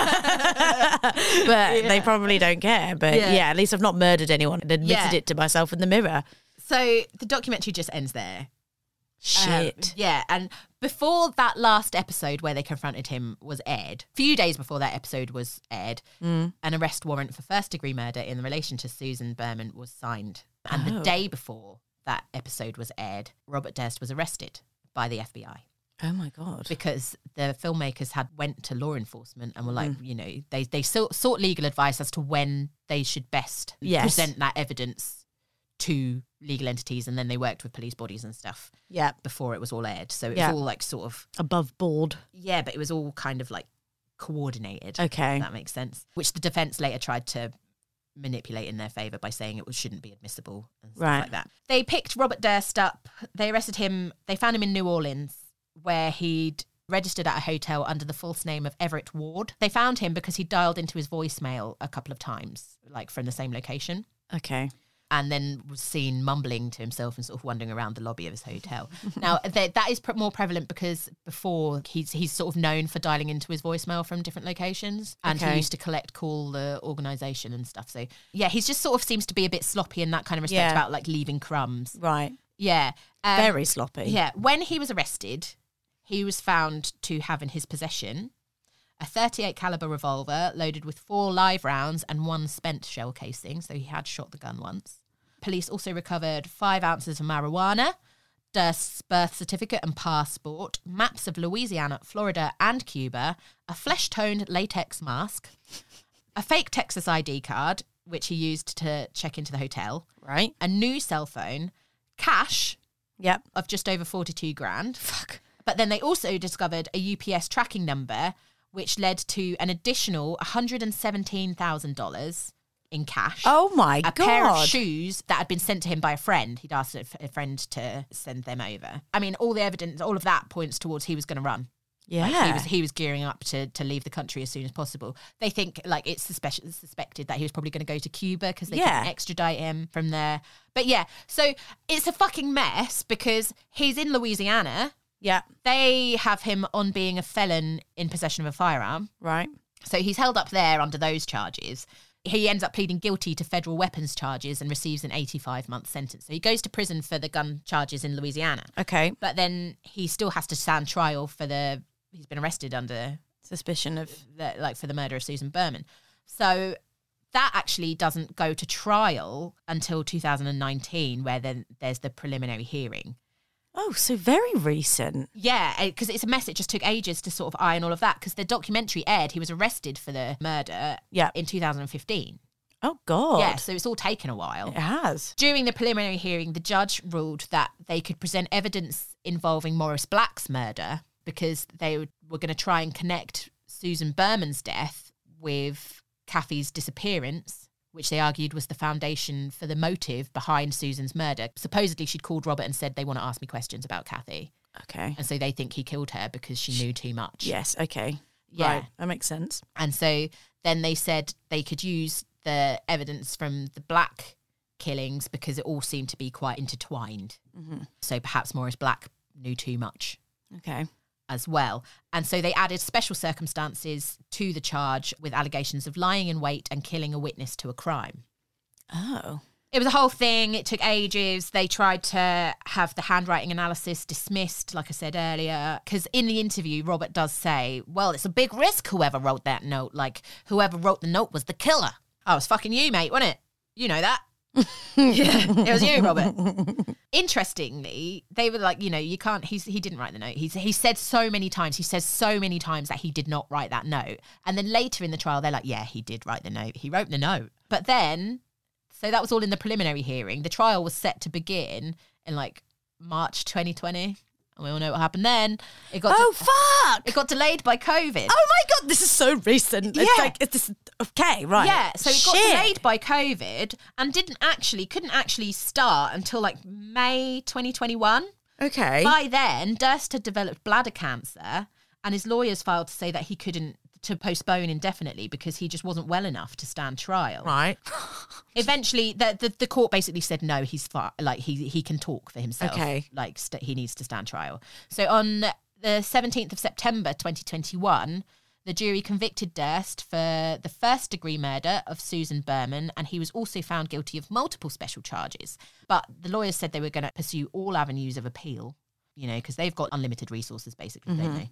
But they probably don't care. But Yeah. yeah. at least I've not murdered anyone and admitted Yeah. it to myself in the mirror. So the documentary just ends there. Shit. Um, yeah, and before that last episode where they confronted him was aired, a few days before that episode was aired, Mm. an arrest warrant for first degree murder in relation to Susan Berman was signed And Oh. the day before that episode was aired, Robert Durst was arrested by the F B I. Oh my God. Because the filmmakers had went to law enforcement and were like, Mm. you know, they they sought, sought legal advice as to when they should best Yes. present that evidence to legal entities, and then they worked with police bodies and stuff Yeah. before it was all aired. So it Yeah. was all like sort of, Above board. yeah, but it was all kind of like coordinated. Okay. If that makes sense. Which the defense later tried to manipulate in their favour by saying it was, shouldn't be admissible and stuff Right. like that. They picked Robert Durst up. They arrested him. They found him in New Orleans, where he'd registered at a hotel under the false name of Everett Ward. They found him because he dialed into his voicemail a couple of times, like from the same location, Okay. and then was seen mumbling to himself and sort of wandering around the lobby of his hotel. Now, th- that is pr- more prevalent because before he's he's sort of known for dialing into his voicemail from different locations, and Okay. he used to collect call the organisation and stuff. So, yeah, he just sort of seems to be a bit sloppy in that kind of respect Yeah. about like leaving crumbs. Right. Yeah. Um, Very sloppy. Yeah. When he was arrested, he was found to have in his possession a thirty-eight caliber revolver loaded with four live rounds and one spent shell casing. So he had shot the gun once. Police also recovered five ounces of marijuana, Durst's birth certificate and passport, maps of Louisiana, Florida, and Cuba, a flesh-toned latex mask, a fake Texas I D card, which he used to check into the hotel, Right. a new cell phone, cash Yep. of just over forty-two grand. Fuck. But then they also discovered a U P S tracking number, which led to an additional one hundred seventeen thousand dollars in cash. Oh my a God. pair of shoes that had been sent to him by a friend. He'd asked a f- a friend to send them over. I mean, all the evidence, all of that points towards he was going to run. Yeah. Like, he was he was gearing up to to leave the country as soon as possible. They think like it's suspe- suspected that he was probably going to go to Cuba because they Yeah. couldn't extradite him from there. But yeah, so it's a fucking mess because he's in Louisiana. Yeah. They have him on being a felon in possession of a firearm. Right. So he's held up there under those charges. He ends up pleading guilty to federal weapons charges and receives an eighty-five month sentence. So he goes to prison for the gun charges in Louisiana. Okay. But then he still has to stand trial for the, he's been arrested under, Suspicion of. the, like for the murder of Susan Berman. So that actually doesn't go to trial until two thousand nineteen, where then there's the preliminary hearing. Oh, so very recent. Yeah, because it's a mess. It just took ages to sort of iron all of that because the documentary aired. He was arrested for the murder Yeah. in two thousand fifteen. Oh God. Yeah, so it's all taken a while. It has. During the preliminary hearing, the judge ruled that they could present evidence involving Morris Black's murder because they were going to try and connect Susan Berman's death with Kathy's disappearance, which they argued was the foundation for the motive behind Susan's murder. Supposedly, she'd called Robert and said, they want to ask me questions about Kathy. Okay. And so they think he killed her because she knew too much. Yes. Okay. Yeah. Right. That makes sense. And so then they said they could use the evidence from the Black killings because it all seemed to be quite intertwined. Mm-hmm. So perhaps Morris Black knew too much Okay. as well. And so they added special circumstances to the charge with allegations of lying in wait and killing a witness to a crime. Oh. It was a whole thing. It took ages. They tried to have the handwriting analysis dismissed, like I said earlier, because in the interview, Robert does say, well, it's a big risk whoever wrote that note. Like, whoever wrote the note was the killer. Oh, it was fucking you, mate, wasn't it? You know that. Yeah, it was you, Robert. Interestingly, they were like, you know, you can't, he's, he didn't write the note. He's, he said so many times, he says so many times that he did not write that note. And then later in the trial, they're like, yeah, he did write the note. He wrote the note. But then, so that was all in the preliminary hearing. The trial was set to begin in like March twenty twenty. And we all know what happened then. It got Oh de- fuck! it got delayed by COVID. Oh my God! This is so recent. It's Yeah. like it's this. Okay, right. Yeah, so it got Shit. delayed by COVID and didn't actually, couldn't actually start until like May twenty twenty-one. Okay. By then, Durst had developed bladder cancer and his lawyers filed to say that he couldn't, to postpone indefinitely because he just wasn't well enough to stand trial. Right. Eventually, the, the the court basically said no. He's far, like he he can talk for himself. Okay. like st- he needs to stand trial. So on the seventeenth of September, twenty twenty-one, the jury convicted Durst for the first degree murder of Susan Berman, and he was also found guilty of multiple special charges. But the lawyers said they were going to pursue all avenues of appeal, you know, because they've got unlimited resources, basically, don't they?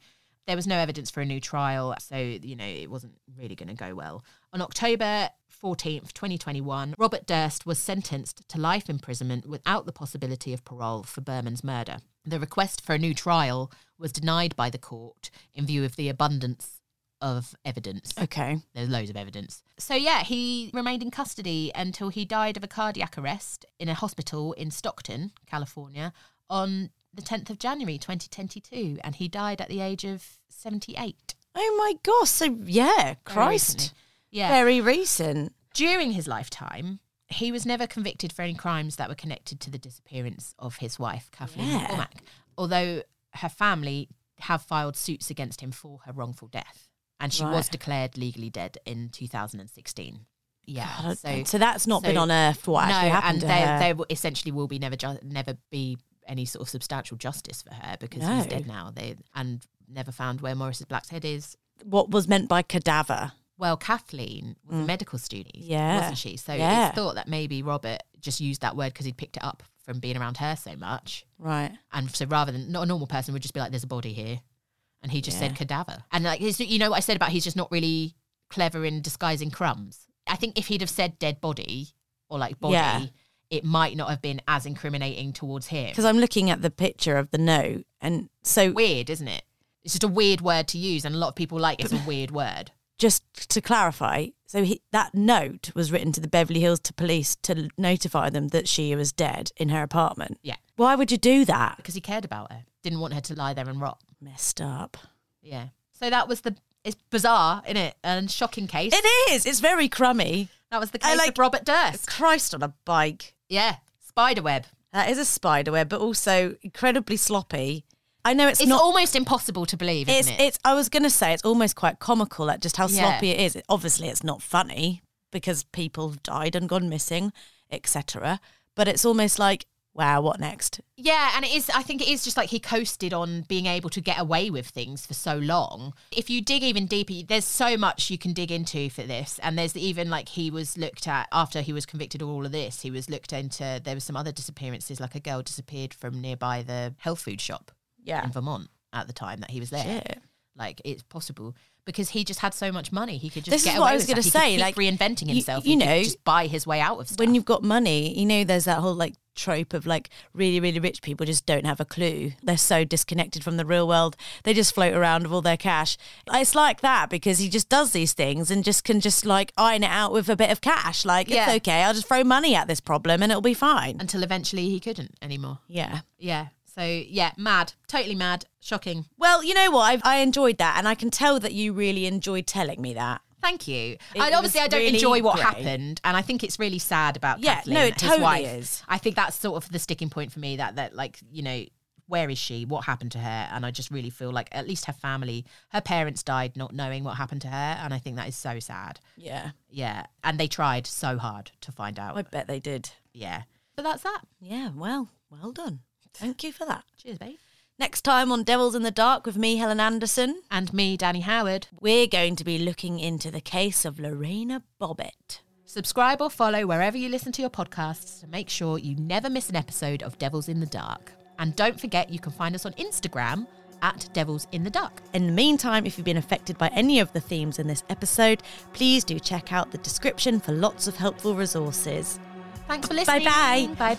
there was no evidence for a new trial, so, you know, it wasn't really going to go well. On October fourteenth, twenty twenty-one, Robert Durst was sentenced to life imprisonment without the possibility of parole for Berman's murder. The request for a new trial was denied by the court in view of the abundance of evidence. Okay. There's loads of evidence. So, yeah, he remained in custody until he died of a cardiac arrest in a hospital in Stockton, California, on the tenth of January, twenty twenty-two. And he died at the age of seventy-eight. Oh, my gosh. So, yeah, Christ. recently. Yeah. Very recent. During his lifetime, he was never convicted for any crimes that were connected to the disappearance of his wife, Kathleen Yeah. McCormack, although her family have filed suits against him for her wrongful death. And she Right. was declared legally dead in two thousand sixteen. Yeah. God, so, so that's not so- been unearthed what actually no, happened and to there, her. there will- essentially will be never ju- never be any sort of substantial justice for her because he's No. dead now. They and never found where Maurice's Black's head is. What was meant by cadaver? Well, Kathleen was a medical student, Yeah. wasn't she? So Yeah. it's thought that maybe Robert just used that word because he'd picked it up from being around her so much. Right. And so rather than, not a normal person would just be like, there's a body here. And he just Yeah. said cadaver. And like, his- you know what I said about he's just not really clever in disguising crumbs? I think if he'd have said dead body or like body, Yeah. it might not have been as incriminating towards him. Because I'm looking at the picture of the note, and so Weird, isn't it? It's just a weird word to use, and a lot of people like it's a weird word. just to clarify, so he, that note was written to the Beverly Hills to police to notify them that she was dead in her apartment. Yeah. Why would you do that? Because he cared about her. Didn't want her to lie there and rot. Messed up. Yeah. So that was the, it's bizarre, isn't it? And shocking case. It is. It's very crummy. That was the I case like- of Robert Durst. Christ on a bike. Yeah. Spiderweb. That is a spiderweb, but also incredibly sloppy. I know it's, It's not. almost impossible to believe, It's. isn't it? It's. I was gonna say it's almost quite comical at just how Yeah. sloppy it is. Obviously, it's not funny because people have died and gone missing, et cetera. But it's almost like, wow, what next? Yeah, and it is, I think it is just like he coasted on being able to get away with things for so long. If you dig even deeper, there's so much you can dig into for this. And there's even like he was looked at, after he was convicted of all of this, he was looked into, there was some other disappearances, like a girl disappeared from nearby the health food shop Yeah. in Vermont at the time that he was there. Shit. Like, it's possible. Because he just had so much money, he could just This get is away what I was with gonna stuff. He say, could like, keep reinventing you- himself. you he could know, just buy his way out of stuff. When you've got money, you know, there's that whole like trope of like really, really rich people just don't have a clue. They're so disconnected from the real world. They just float around with all their cash. It's like that because he just does these things and just can just like iron it out with a bit of cash. Like, Yeah. it's okay. I'll just throw money at this problem and it'll be fine. Until eventually he couldn't anymore. Yeah. Yeah. So, yeah, mad. Totally mad. Shocking. Well, you know what? I, I enjoyed that. And I can tell that you really enjoyed telling me that. Thank you. It And obviously, was I don't really enjoy what great. happened, and I think it's really sad about Yeah, Kathleen, no, it his totally wife. is. I think that's sort of the sticking point for me. That that like you know, where is she? What happened to her? And I just really feel like at least her family, her parents died not knowing what happened to her, and I think that is so sad. Yeah. Yeah, and they tried so hard to find out. I bet they did. Yeah, but that's that. Yeah. Well, well done. Thank you for that. Cheers, babe. Next time on Devils in the Dark with me, Helen Anderson, And me, Danny Howard. we're going to be looking into the case of Lorena Bobbitt. Subscribe or follow wherever you listen to your podcasts to make sure you never miss an episode of Devils in the Dark. And don't forget, you can find us on Instagram at Devils in the Dark. In the meantime, if you've been affected by any of the themes in this episode, please do check out the description for lots of helpful resources. Thanks for listening. Bye-bye. Bye-bye.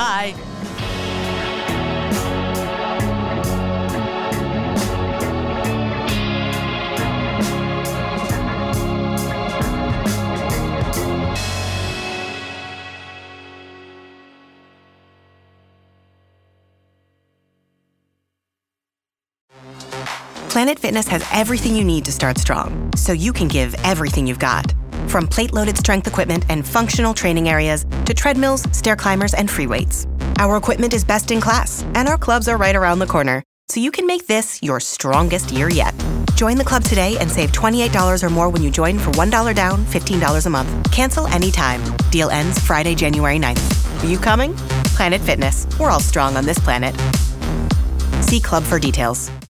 Bye-bye. Planet Fitness has everything you need to start strong, so you can give everything you've got. From plate-loaded strength equipment and functional training areas to treadmills, stair climbers, and free weights. Our equipment is best in class, and our clubs are right around the corner, so you can make this your strongest year yet. Join the club today and save twenty-eight dollars or more when you join for one dollar down, fifteen dollars a month. Cancel anytime. Deal ends Friday, January ninth. Are you coming? Planet Fitness. We're all strong on this planet. See club for details.